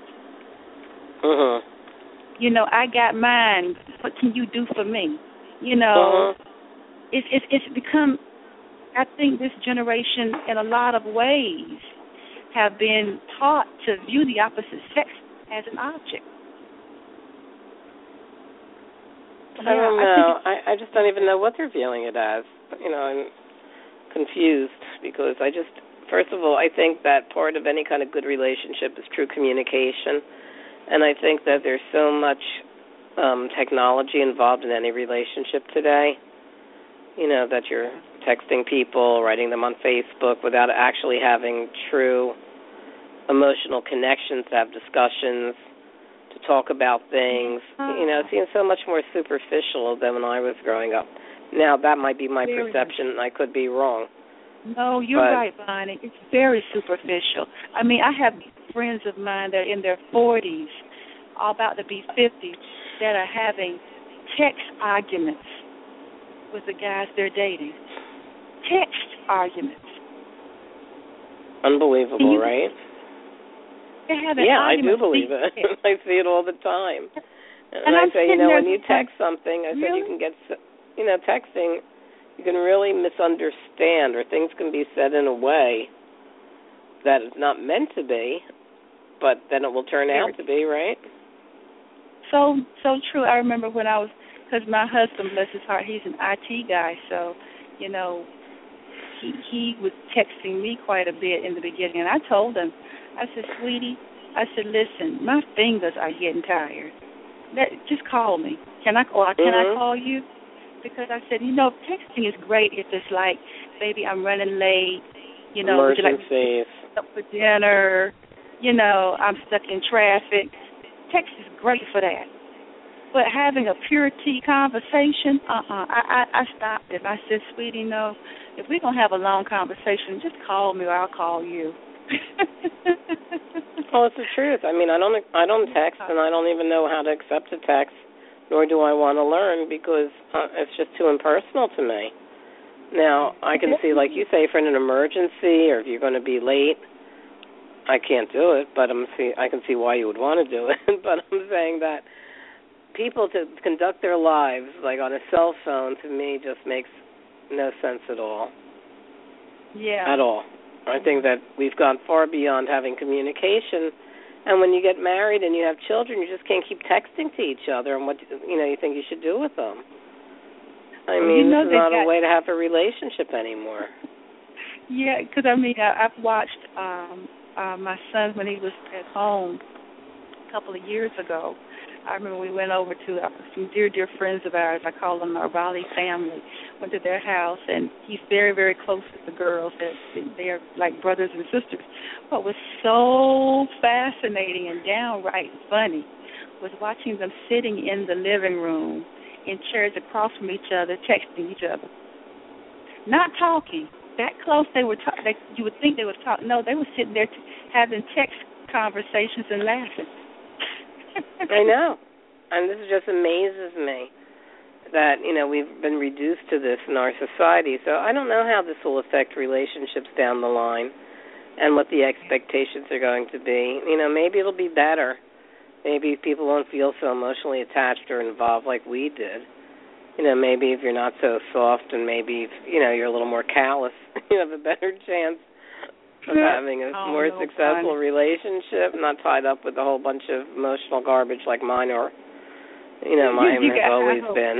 I got mine. What can you do for me? It's become. I think this generation, in a lot of ways, have been taught to view the opposite sex as an object. I don't know. I just don't even know what they're viewing it as. I'm confused because first of all, I think that part of any kind of good relationship is true communication. And I think that there's so much technology involved in any relationship today, that you're texting people, writing them on Facebook without actually having true emotional connections to have discussions, to talk about things. It seems so much more superficial than when I was growing up. Now, that might be my perception, and I could be wrong. No, you're right, Bonnie. It's very superficial. I mean, I have friends of mine that are in their 40s, all about to be 50, that are having text arguments with the guys they're dating. Text arguments. Unbelievable, right? They're having I do arguments. believe it. I see it all the time. And I say, when you text something, I said you can get, texting, you can really misunderstand, or things can be said in a way that it's not meant to be, but then it will turn out to be, right? So true. I remember when I was, because my husband, bless his heart, he's an IT guy, so, he was texting me quite a bit in the beginning, and I told him, I said, sweetie, listen, my fingers are getting tired. Just call me. Can I call you? Because I said, texting is great if it's like, baby, I'm running late, would you like to pick up for dinner, I'm stuck in traffic. Text is great for that. But having a pure tea conversation, I stopped it. I said, sweetie, no, if we're going to have a long conversation, just call me or I'll call you. Well, it's the truth. I mean, I don't text, and I don't even know how to accept a text, nor do I want to learn, because it's just too impersonal to me. Now, I can see, like you say, for an emergency, or if you're going to be late, I can't do it, but I can see why you would want to do it. But I'm saying that people to conduct their lives like on a cell phone, to me, just makes no sense at all. Yeah. At all. I think that we've gone far beyond having communication, and when you get married and you have children, you just can't keep texting to each other and what you think you should do with them. I mean, this is not a way to have a relationship anymore. Yeah, because I've watched my son when he was at home a couple of years ago. I remember we went over to some dear friends of ours. I call them our Raleigh family. Went to their house, and he's very, very close with the girls. They are like brothers and sisters. What was so fascinating and downright funny was watching them sitting in the living room in chairs across from each other, texting each other. Not talking. That close, they were you would think they were talking. No, they were sitting there having text conversations and laughing. I know. And this just amazes me that, we've been reduced to this in our society. So I don't know how this will affect relationships down the line and what the expectations are going to be. Maybe it'll be better. Maybe people won't feel so emotionally attached or involved like we did. Maybe if you're not so soft and maybe, you're a little more callous, you have a better chance of having a more successful relationship, not tied up with a whole bunch of emotional garbage like mine or, mine has always been.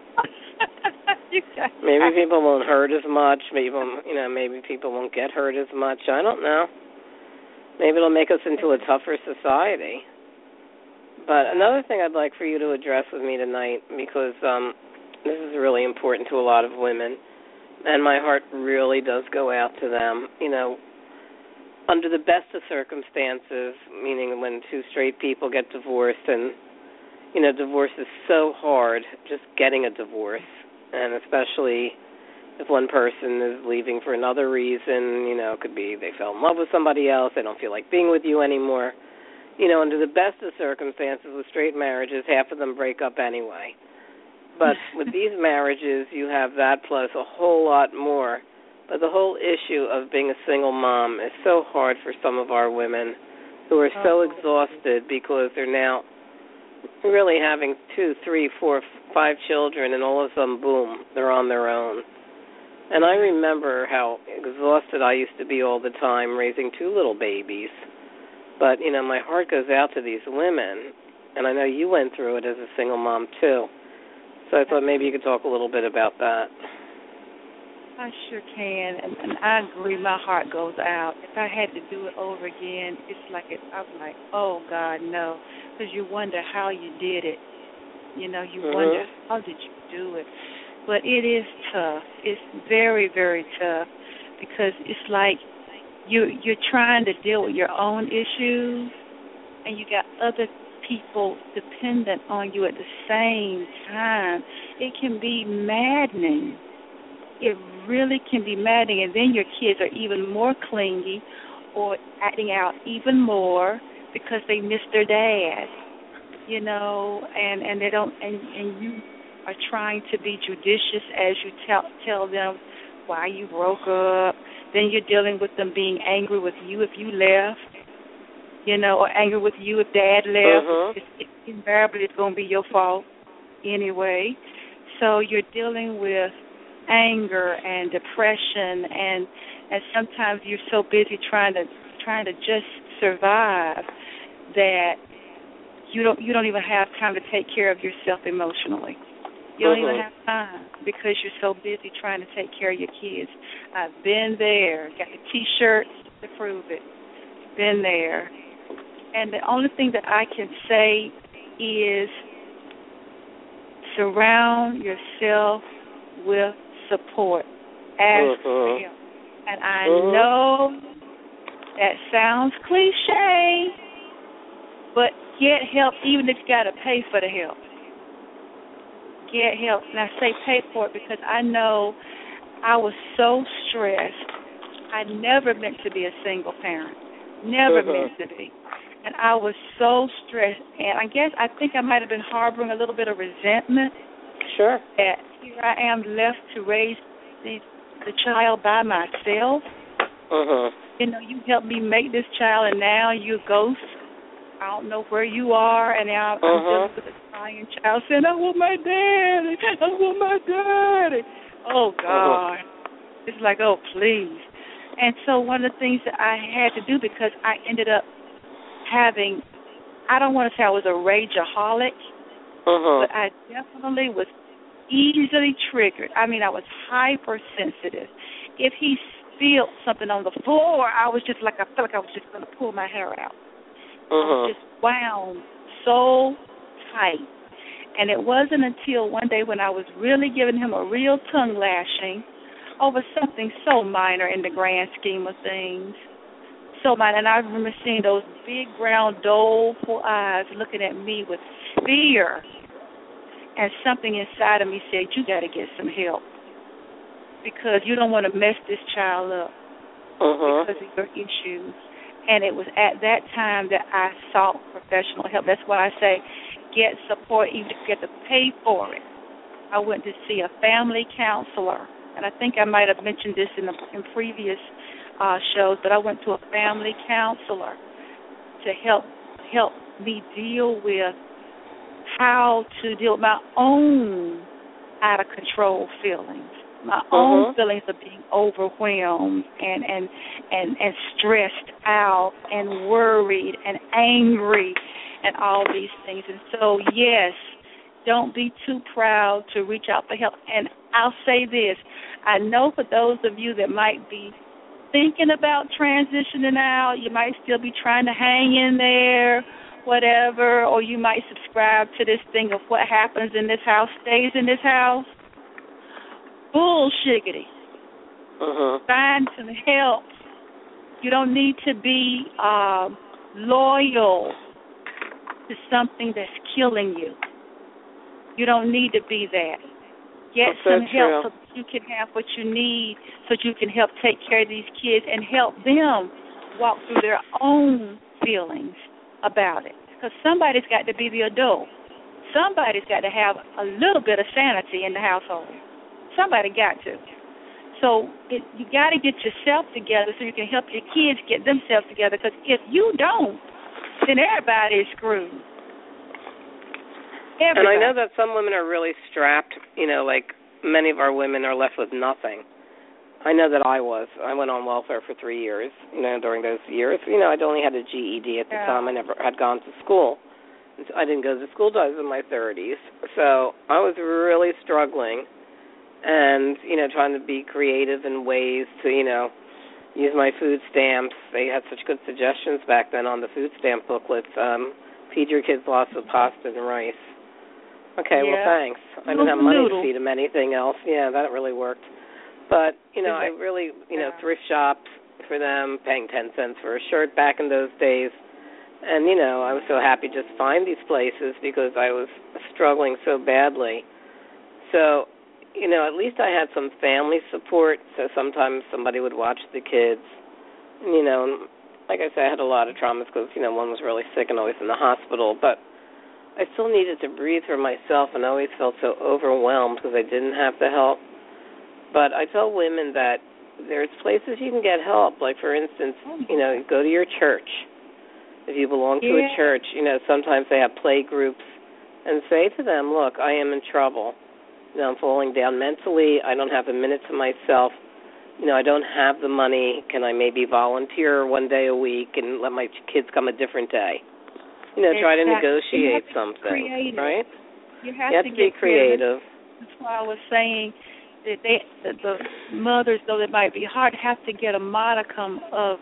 Maybe people won't hurt as much. Maybe people won't get hurt as much. I don't know. Maybe it'll make us into a tougher society. But another thing I'd like for you to address with me tonight, because this is really important to a lot of women, and my heart really does go out to them, under the best of circumstances, meaning when two straight people get divorced, and, divorce is so hard, just getting a divorce, and especially if one person is leaving for another reason, it could be they fell in love with somebody else, they don't feel like being with you anymore, under the best of circumstances with straight marriages, half of them break up anyway. But with these marriages, you have that plus a whole lot more. But the whole issue of being a single mom is so hard for some of our women who are so exhausted because they're now really having 2, 3, 4, 5 children, and all of a sudden, boom, they're on their own. And I remember how exhausted I used to be all the time raising 2 little babies. But, my heart goes out to these women, and I know you went through it as a single mom, too. So I thought maybe you could talk a little bit about that. I sure can, and I agree. My heart goes out. If I had to do it over again, I'm like, oh, God, no, because you wonder how you did it. You wonder, how did you do it? But it is tough. It's very, very tough because it's like you're trying to deal with your own issues, and you got other people dependent on you at the same time. It can be maddening. It really can be maddening, and then your kids are even more clingy or acting out even more because they miss their dad, and they don't, and you are trying to be judicious as you tell them why you broke up. Then you're dealing with them being angry with you if you left, or angry with you if dad left. Invariably, it's going to be your fault anyway. So you're dealing with anger and depression, and sometimes you're so busy trying to just survive that you don't even have time to take care of yourself emotionally. You don't even have time because you're so busy trying to take care of your kids. I've been there, got the T-shirts to prove it, been there. And the only thing that I can say is surround yourself with support. Ask for help. And I know that sounds cliche, but get help even if you got to pay for the help. Get help. And I say pay for it because I know I was so stressed. I never meant to be a single parent. Never meant to be. And I was so stressed. And I think I might have been harboring a little bit of resentment. Sure. That here I am left to raise the child by myself. You helped me make this child, and now you're a ghost. I don't know where you are, and now I'm dealing with a crying child saying, I want my daddy. I want my daddy. Oh, God. It's like, oh, please. And so one of the things that I had to do, because I ended up having, I don't want to say I was a rageaholic, but I definitely was easily triggered. I mean, I was hypersensitive. If he spilled something on the floor, I felt like I was just going to pull my hair out. I was just wound so tight. And it wasn't until one day when I was really giving him a real tongue lashing over something so minor in the grand scheme of things. So minor. And I remember seeing those big, brown, doleful eyes looking at me with fear. And something inside of me said, you got to get some help. Because you don't want to mess this child up because of your issues. And it was at that time that I sought professional help. That's why I say get support, even if you have to pay for it. I went to see a family counselor, and I think I might have mentioned this in previous shows, but I went to a family counselor to help me deal with how to deal with my own out-of-control feelings. My own feelings of being overwhelmed and stressed out and worried and angry and all these things. And so, yes, don't be too proud to reach out for help. And I'll say this. I know for those of you that might be thinking about transitioning out, you might still be trying to hang in there, whatever, or you might subscribe to this thing of what happens in this house stays in this house. Bullshiggity. Find some help. You don't need to be loyal to something that's killing you. You don't need to be that. Get some help so that you can have what you need, so that you can help take care of these kids and help them walk through their own feelings about it, because somebody's got to be the adult. Somebody's got to have a little bit of sanity in the household. Somebody got to. So you got to get yourself together so you can help your kids get themselves together, because if you don't, then everybody is screwed. Everybody. And I know that some women are really strapped, like many of our women are left with nothing. I know that I was. I went on welfare for 3 years, during those years. I'd only had a GED at the time. I never had gone to school. I didn't go to school until I was in my 30s. So I was really struggling and, trying to be creative in ways to, use my food stamps. They had such good suggestions back then on the food stamp booklets. Feed your kids lots of pasta and rice. Okay, well, thanks. I didn't have money to feed them anything else. Yeah, that really worked. But, I really, thrift shops for them, paying 10 cents for a shirt back in those days. And, I was so happy just to find these places because I was struggling so badly. So, at least I had some family support, so sometimes somebody would watch the kids. And, like I said, I had a lot of traumas because, one was really sick and always in the hospital. But I still needed to breathe for myself, and I always felt so overwhelmed because I didn't have the help. But I tell women that there's places you can get help. Like, for instance, go to your church. If you belong to a church, sometimes they have play groups. And say to them, look, I am in trouble. I'm falling down mentally. I don't have a minute to myself. I don't have the money. Can I maybe volunteer one day a week and let my kids come a different day? Try to negotiate something, right? You have to be creative. That's why I was saying that the mothers, though it might be hard, have to get a modicum of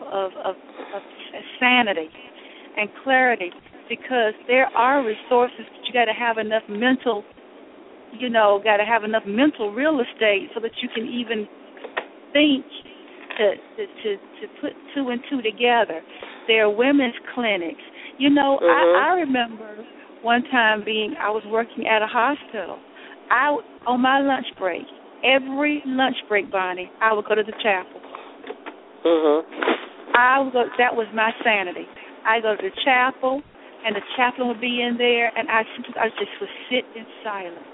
sanity and clarity, because there are resources, but you got to have enough mental, real estate so that you can even think to put two and two together. There are women's clinics. I remember one time I was working at a hospital. On my lunch break, every lunch break, Bonnie, I would go to the chapel. That was my sanity. I go to the chapel, and the chaplain would be in there, and I just would sit in silence.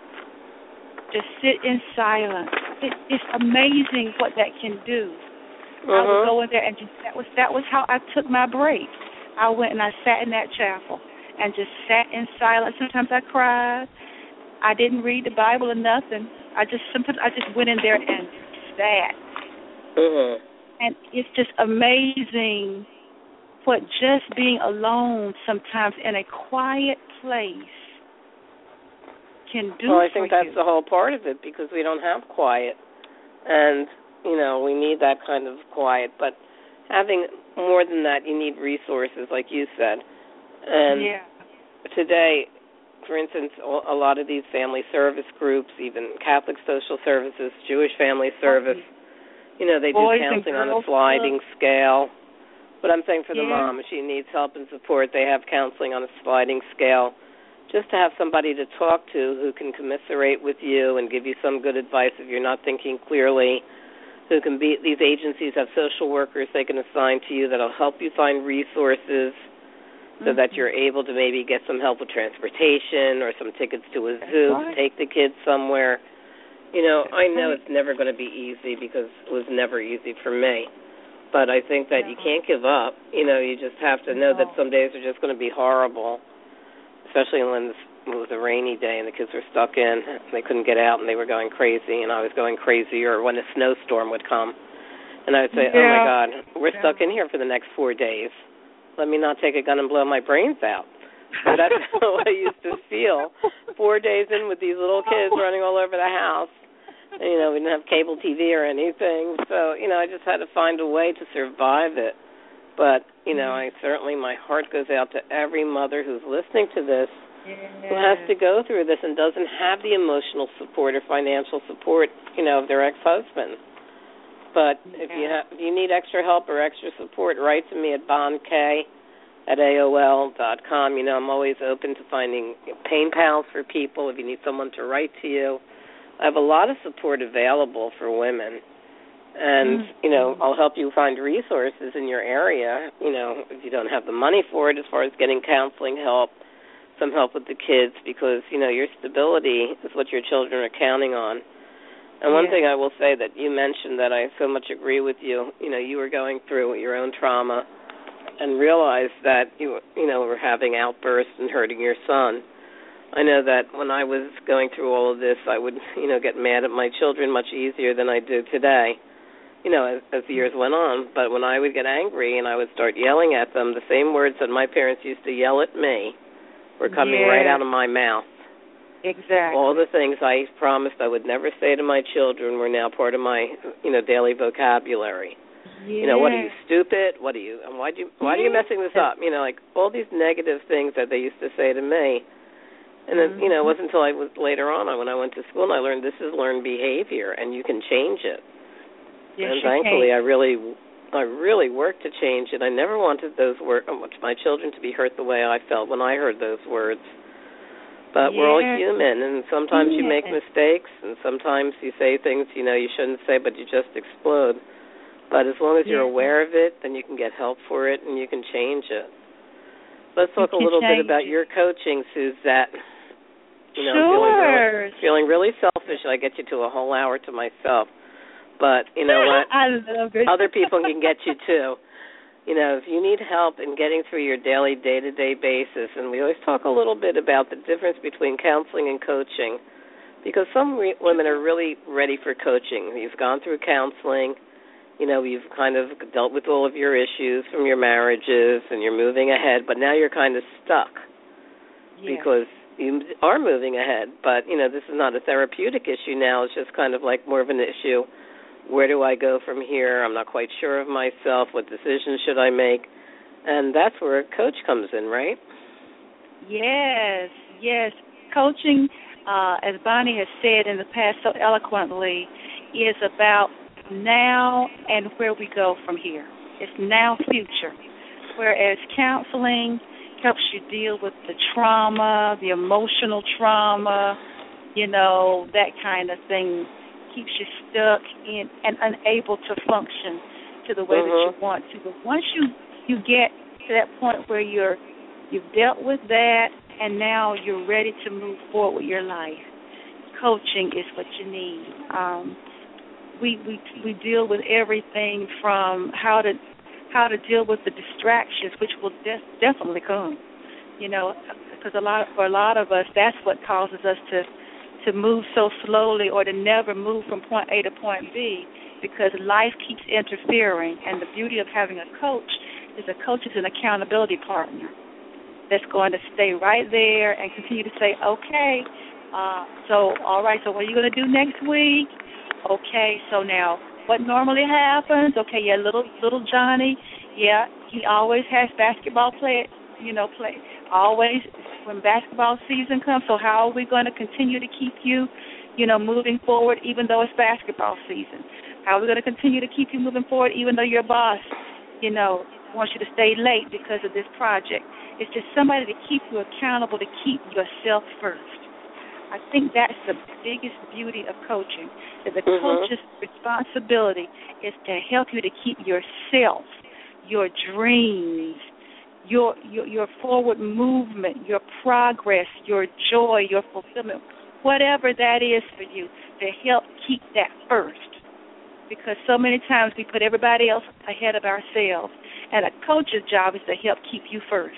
Just sit in silence. It's amazing what that can do. I would go in there, and that was how I took my break. I went and I sat in that chapel and just sat in silence. Sometimes I cried. I didn't read the Bible or nothing. Sometimes I just went in there and sat. And it's just amazing what just being alone sometimes in a quiet place can do. Well, I think that's the whole part of it, because we don't have quiet. And, we need that kind of quiet. But having more than that, you need resources, like you said. And today, for instance, a lot of these family service groups, even Catholic Social Services, Jewish Family Service, they do counseling on a sliding scale. But I'm saying for the mom, if she needs help and support, they have counseling on a sliding scale. Just to have somebody to talk to who can commiserate with you and give you some good advice if you're not thinking clearly, these agencies have social workers they can assign to you that'll help you find resources so that you're able to maybe get some help with transportation or some tickets to a zoo to take the kids somewhere. I know it's never going to be easy because it was never easy for me. But I think that you can't give up. You just have to know that some days are just going to be horrible, especially when it was a rainy day and the kids were stuck in. They couldn't get out and they were going crazy, and I was going crazier when a snowstorm would come. And I would say, oh, my God, we're stuck in here for the next 4 days. Let me not take a gun and blow my brains out. So that's how I used to feel 4 days in with these little kids running all over the house. And, we didn't have cable TV or anything. So, I just had to find a way to survive it. But, my heart goes out to every mother who's listening to this who has to go through this and doesn't have the emotional support or financial support, of their ex-husband. But if you need extra help or extra support, write to me at bondk@aol.com. I'm always open to finding pain pals for people if you need someone to write to you. I have a lot of support available for women. And, I'll help you find resources in your area, if you don't have the money for it, as far as getting counseling help, some help with the kids, because, your stability is what your children are counting on. And one thing I will say that you mentioned that I so much agree with you, you were going through your own trauma and realized that you were having outbursts and hurting your son. I know that when I was going through all of this, I would, get mad at my children much easier than I do today, as the years went on. But when I would get angry and I would start yelling at them, the same words that my parents used to yell at me were coming right out of my mouth. Exactly. All the things I promised I would never say to my children were now part of my, daily vocabulary. Yeah. What are you, stupid? What are you? And why are you messing this up? Like all these negative things that they used to say to me. And then, it wasn't until I was later on when I went to school and I learned this is learned behavior and you can change it. Yes, and thankfully, I really worked to change it. I never wanted my children to be hurt the way I felt when I heard those words. But we're all human, and sometimes you make mistakes, and sometimes you say things, you shouldn't say, but you just explode. But as long as you're aware of it, then you can get help for it, and you can change it. Let's talk a little bit about your coaching, Suzette. Sure. Feeling really selfish, I get you to a whole hour to myself. But you know what? I love it. Other people can get you too. If you need help in getting through your daily, day-to-day basis, and we always talk a little bit about the difference between counseling and coaching, because some women are really ready for coaching. You've gone through counseling, you've kind of dealt with all of your issues from your marriages, and you're moving ahead, but now you're kind of stuck because you are moving ahead. But, this is not a therapeutic issue now. It's just kind of like more of an issue. Where do I go from here? I'm not quite sure of myself. What decisions should I make? And that's where a coach comes in, right? Yes. Coaching, as Bonnie has said in the past so eloquently, is about now and where we go from here. It's now future. Whereas counseling helps you deal with the trauma, the emotional trauma, that kind of thing. Keeps you stuck in and unable to function to the way that you want to. But once you get to that point where you've dealt with that and now you're ready to move forward with your life, coaching is what you need. We deal with everything from how to deal with the distractions, which will definitely come. Because for a lot of us, that's what causes us to move so slowly or to never move from point A to point B, because life keeps interfering. And the beauty of having a coach is an accountability partner that's going to stay right there and continue to say, okay, all right, so what are you going to do next week? Okay, so now what normally happens? Okay, little Johnny, he always has basketball play always when basketball season comes. So how are we going to continue to keep you, moving forward even though it's basketball season? How are we going to continue to keep you moving forward even though your boss, wants you to stay late because of this project? It's just somebody to keep you accountable, to keep yourself first. I think that's the biggest beauty of coaching, that the coach's responsibility is to help you to keep yourself, your dreams, your forward movement, your progress, your joy, your fulfillment, whatever that is for you, to help keep that first. Because so many times we put everybody else ahead of ourselves, and a coach's job is to help keep you first.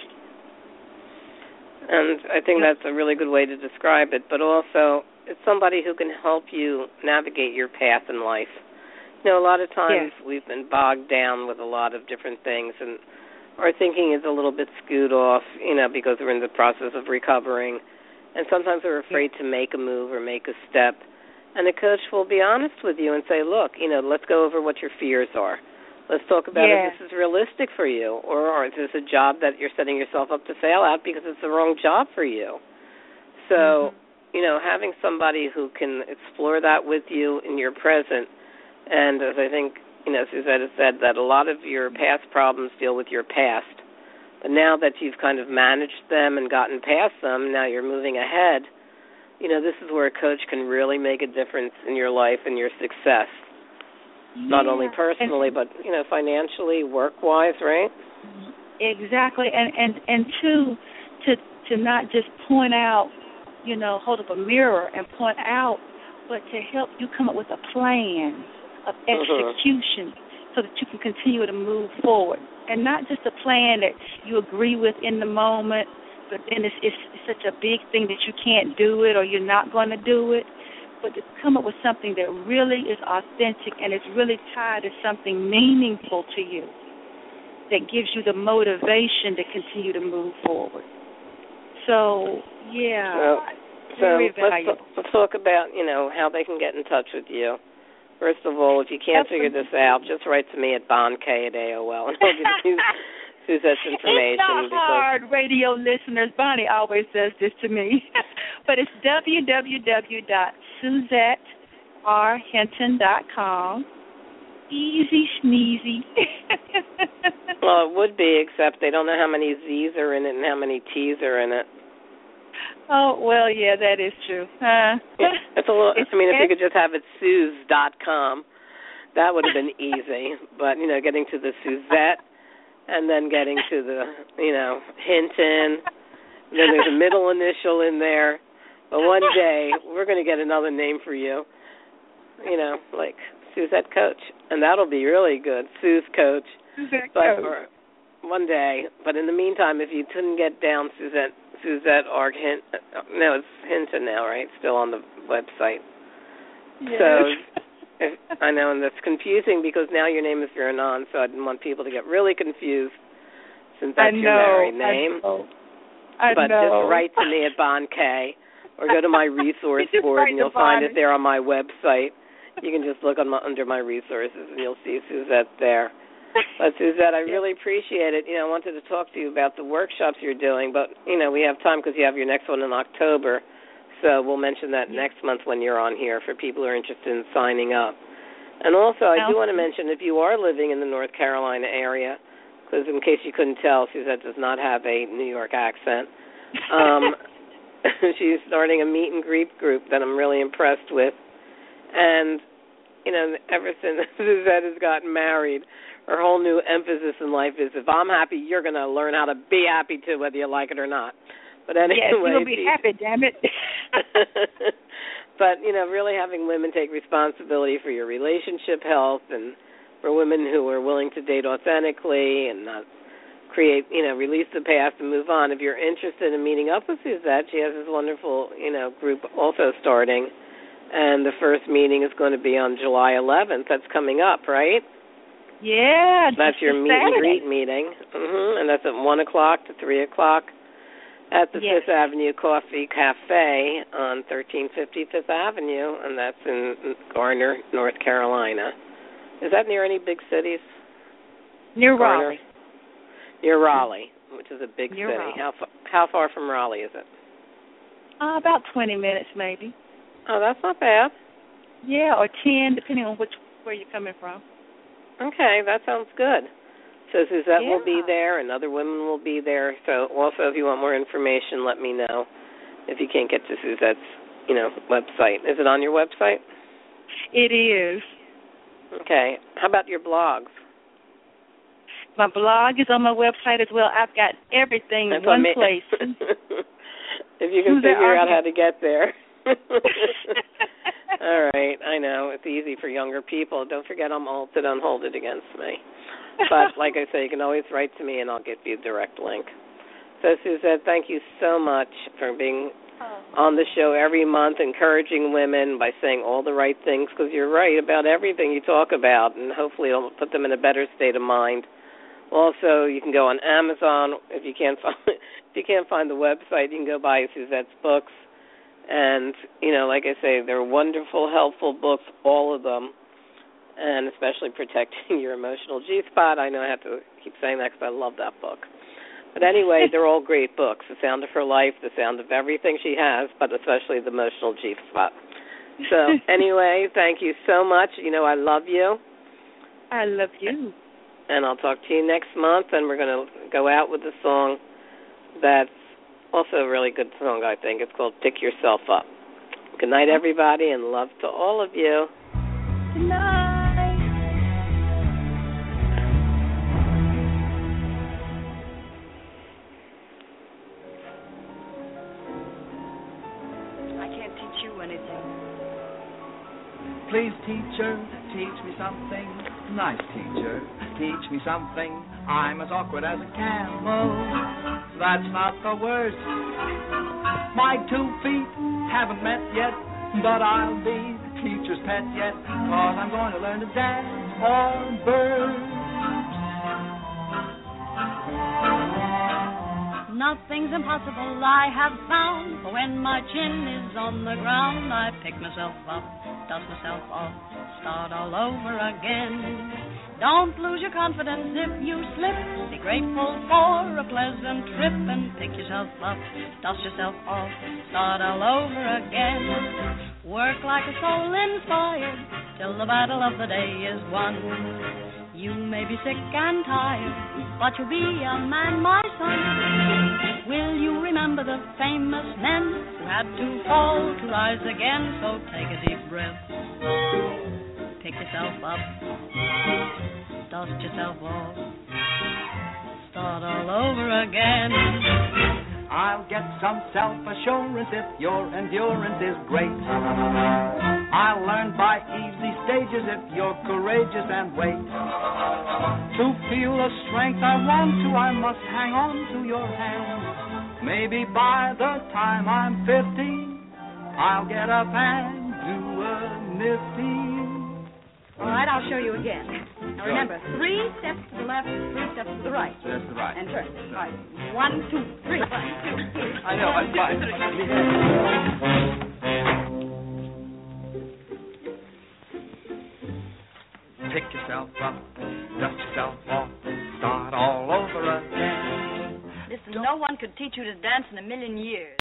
And I think that's a really good way to describe it, but also it's somebody who can help you navigate your path in life. A lot of times we've been bogged down with a lot of different things, and our thinking is a little bit skewed off, because we're in the process of recovering. And sometimes we're afraid to make a move or make a step. And the coach will be honest with you and say, look, let's go over what your fears are. Let's talk about if this is realistic for you, or is this a job that you're setting yourself up to fail at because it's the wrong job for you. So, having somebody who can explore that with you in your present, and as I think, Suzette has said, that a lot of your past problems deal with your past. But now that you've kind of managed them and gotten past them, now you're moving ahead, this is where a coach can really make a difference in your life and your success. not only personally, but, financially, work-wise, right? Exactly. And two, to not just point out, hold up a mirror and point out, but to help you come up with a plan of execution so that you can continue to move forward. And not just a plan that you agree with in the moment, but then it's such a big thing that you can't do it or you're not going to do it, but to come up with something that really is authentic and is really tied to something meaningful to you that gives you the motivation to continue to move forward. So, yeah, very valuable. Let's talk about, how they can get in touch with you. First of all, if you can't figure this out, just write to me at BonK@AOL, and I'll give you Suzette's information. It's not hard, radio listeners. Bonnie always says this to me. But it's www.SuzetteRHinton.com. Easy sneezy. Well, it would be, except they don't know how many Z's are in it and how many T's are in it. Oh, well, yeah, that is true. It's a little. If you could just have it Suze.com, that would have been easy. But, getting to the Suzette and then getting to the, Hinton, then there's a middle initial in there. But one day we're going to get another name for you, like Suzette Coach. And that'll be really good, Suze Coach. Suzette Coach. For one day. But in the meantime, if you couldn't get down Suzette it's Hinton now, right? Still on the website. Yes. So, I know, and that's confusing because now your name is Vernon, so I didn't want people to get really confused since that's your married name. I know. Just write to me at BonK or go to my resource board and you'll find it there on my website. You can just look under my resources and you'll see Suzette there. But, Suzette, I really appreciate it. I wanted to talk to you about the workshops you're doing, but, we have time because you have your next one in October. So we'll mention that next month when you're on here for people who are interested in signing up. And also, I do want to mention, if you are living in the North Carolina area, because in case you couldn't tell, Suzette does not have a New York accent. She's starting a meet and greet group that I'm really impressed with. And, ever since Suzette has gotten married, her whole new emphasis in life is, if I'm happy, you're going to learn how to be happy too, whether you like it or not. But anyway, yes, you'll be happy, damn it. But, really having women take responsibility for your relationship health and for women who are willing to date authentically and not create, release the past and move on. If you're interested in meeting up with Suzette, she has this wonderful, group also starting. And the first meeting is going to be on July 11th. That's coming up, right? Yeah. That's your meet and greet meeting. And that's at 1 o'clock to 3 o'clock at the Fifth Avenue Coffee Cafe on 1350 Fifth Avenue, and that's in Garner, North Carolina. Is that near any big cities? Near Garner? Raleigh. Near Raleigh, which is a big city. Raleigh. How far from Raleigh is it? About 20 minutes, maybe. Oh, that's not bad. Yeah, or 10, depending on where you're coming from. Okay, that sounds good. So Suzette will be there, and other women will be there. So also, if you want more information, let me know if you can't get to Suzette's, website. Is it on your website? It is. Okay. How about your blogs? My blog is on my website as well. I've got everything in one place. If you can figure out how to get there. All right, I know. It's easy for younger people. Don't forget I'm old, so don't hold it against me. But like I say, you can always write to me and I'll give you a direct link. So, Suzette, thank you so much for being on the show every month, encouraging women by saying all the right things, because you're right about everything you talk about, and hopefully it'll put them in a better state of mind. Also, you can go on Amazon. If you can't find the website, you can go buy Suzette's books. And, like I say, they're wonderful, helpful books, all of them, and especially Protecting Your Emotional G-Spot. I know I have to keep saying that because I love that book. But anyway, they're all great books, The Sound of Her Life, The Sound of Everything She Has, but especially The Emotional G-Spot. So anyway, thank you so much. I love you. I love you. And I'll talk to you next month, and we're going to go out with a song that's also a really good song, I think. It's called Pick Yourself Up. Good night, everybody, and love to all of you. Good night. please, teacher, teach me something. Nice teacher, teach me something. I'm as awkward as a camel. That's not the worst. My 2 feet haven't met yet, but I'll be teacher's pet yet, 'cause I'm going to learn to dance on birds. Nothing's impossible, I have found. For when my chin is on the ground, I pick myself up, dust myself off, start all over again. Don't lose your confidence if you slip. Be grateful for a pleasant trip and pick yourself up, dust yourself off, start all over again. Work like a soul inspired till the battle of the day is won. You may be sick and tired, but you'll be a man, my son. Will you remember the famous men who had to fall to rise again? So take a deep breath, pick yourself up, dust yourself off, start all over again. I'll get some self-assurance if your endurance is great. I'll learn by easy stages if you're courageous and wait. To feel the strength I want to, I must hang on to your hand. Maybe by the time I'm 50, I'll get up and do a nifty. All right, I'll show you again. Now remember, 3 steps to the left, 3 steps to the right. That's the right. And turn. All right. 1, 2, 3. 1, 2, 3. I know, I'm fine. Pick yourself up, dust yourself off, start all over again. Listen, no one could teach you to dance in a million years.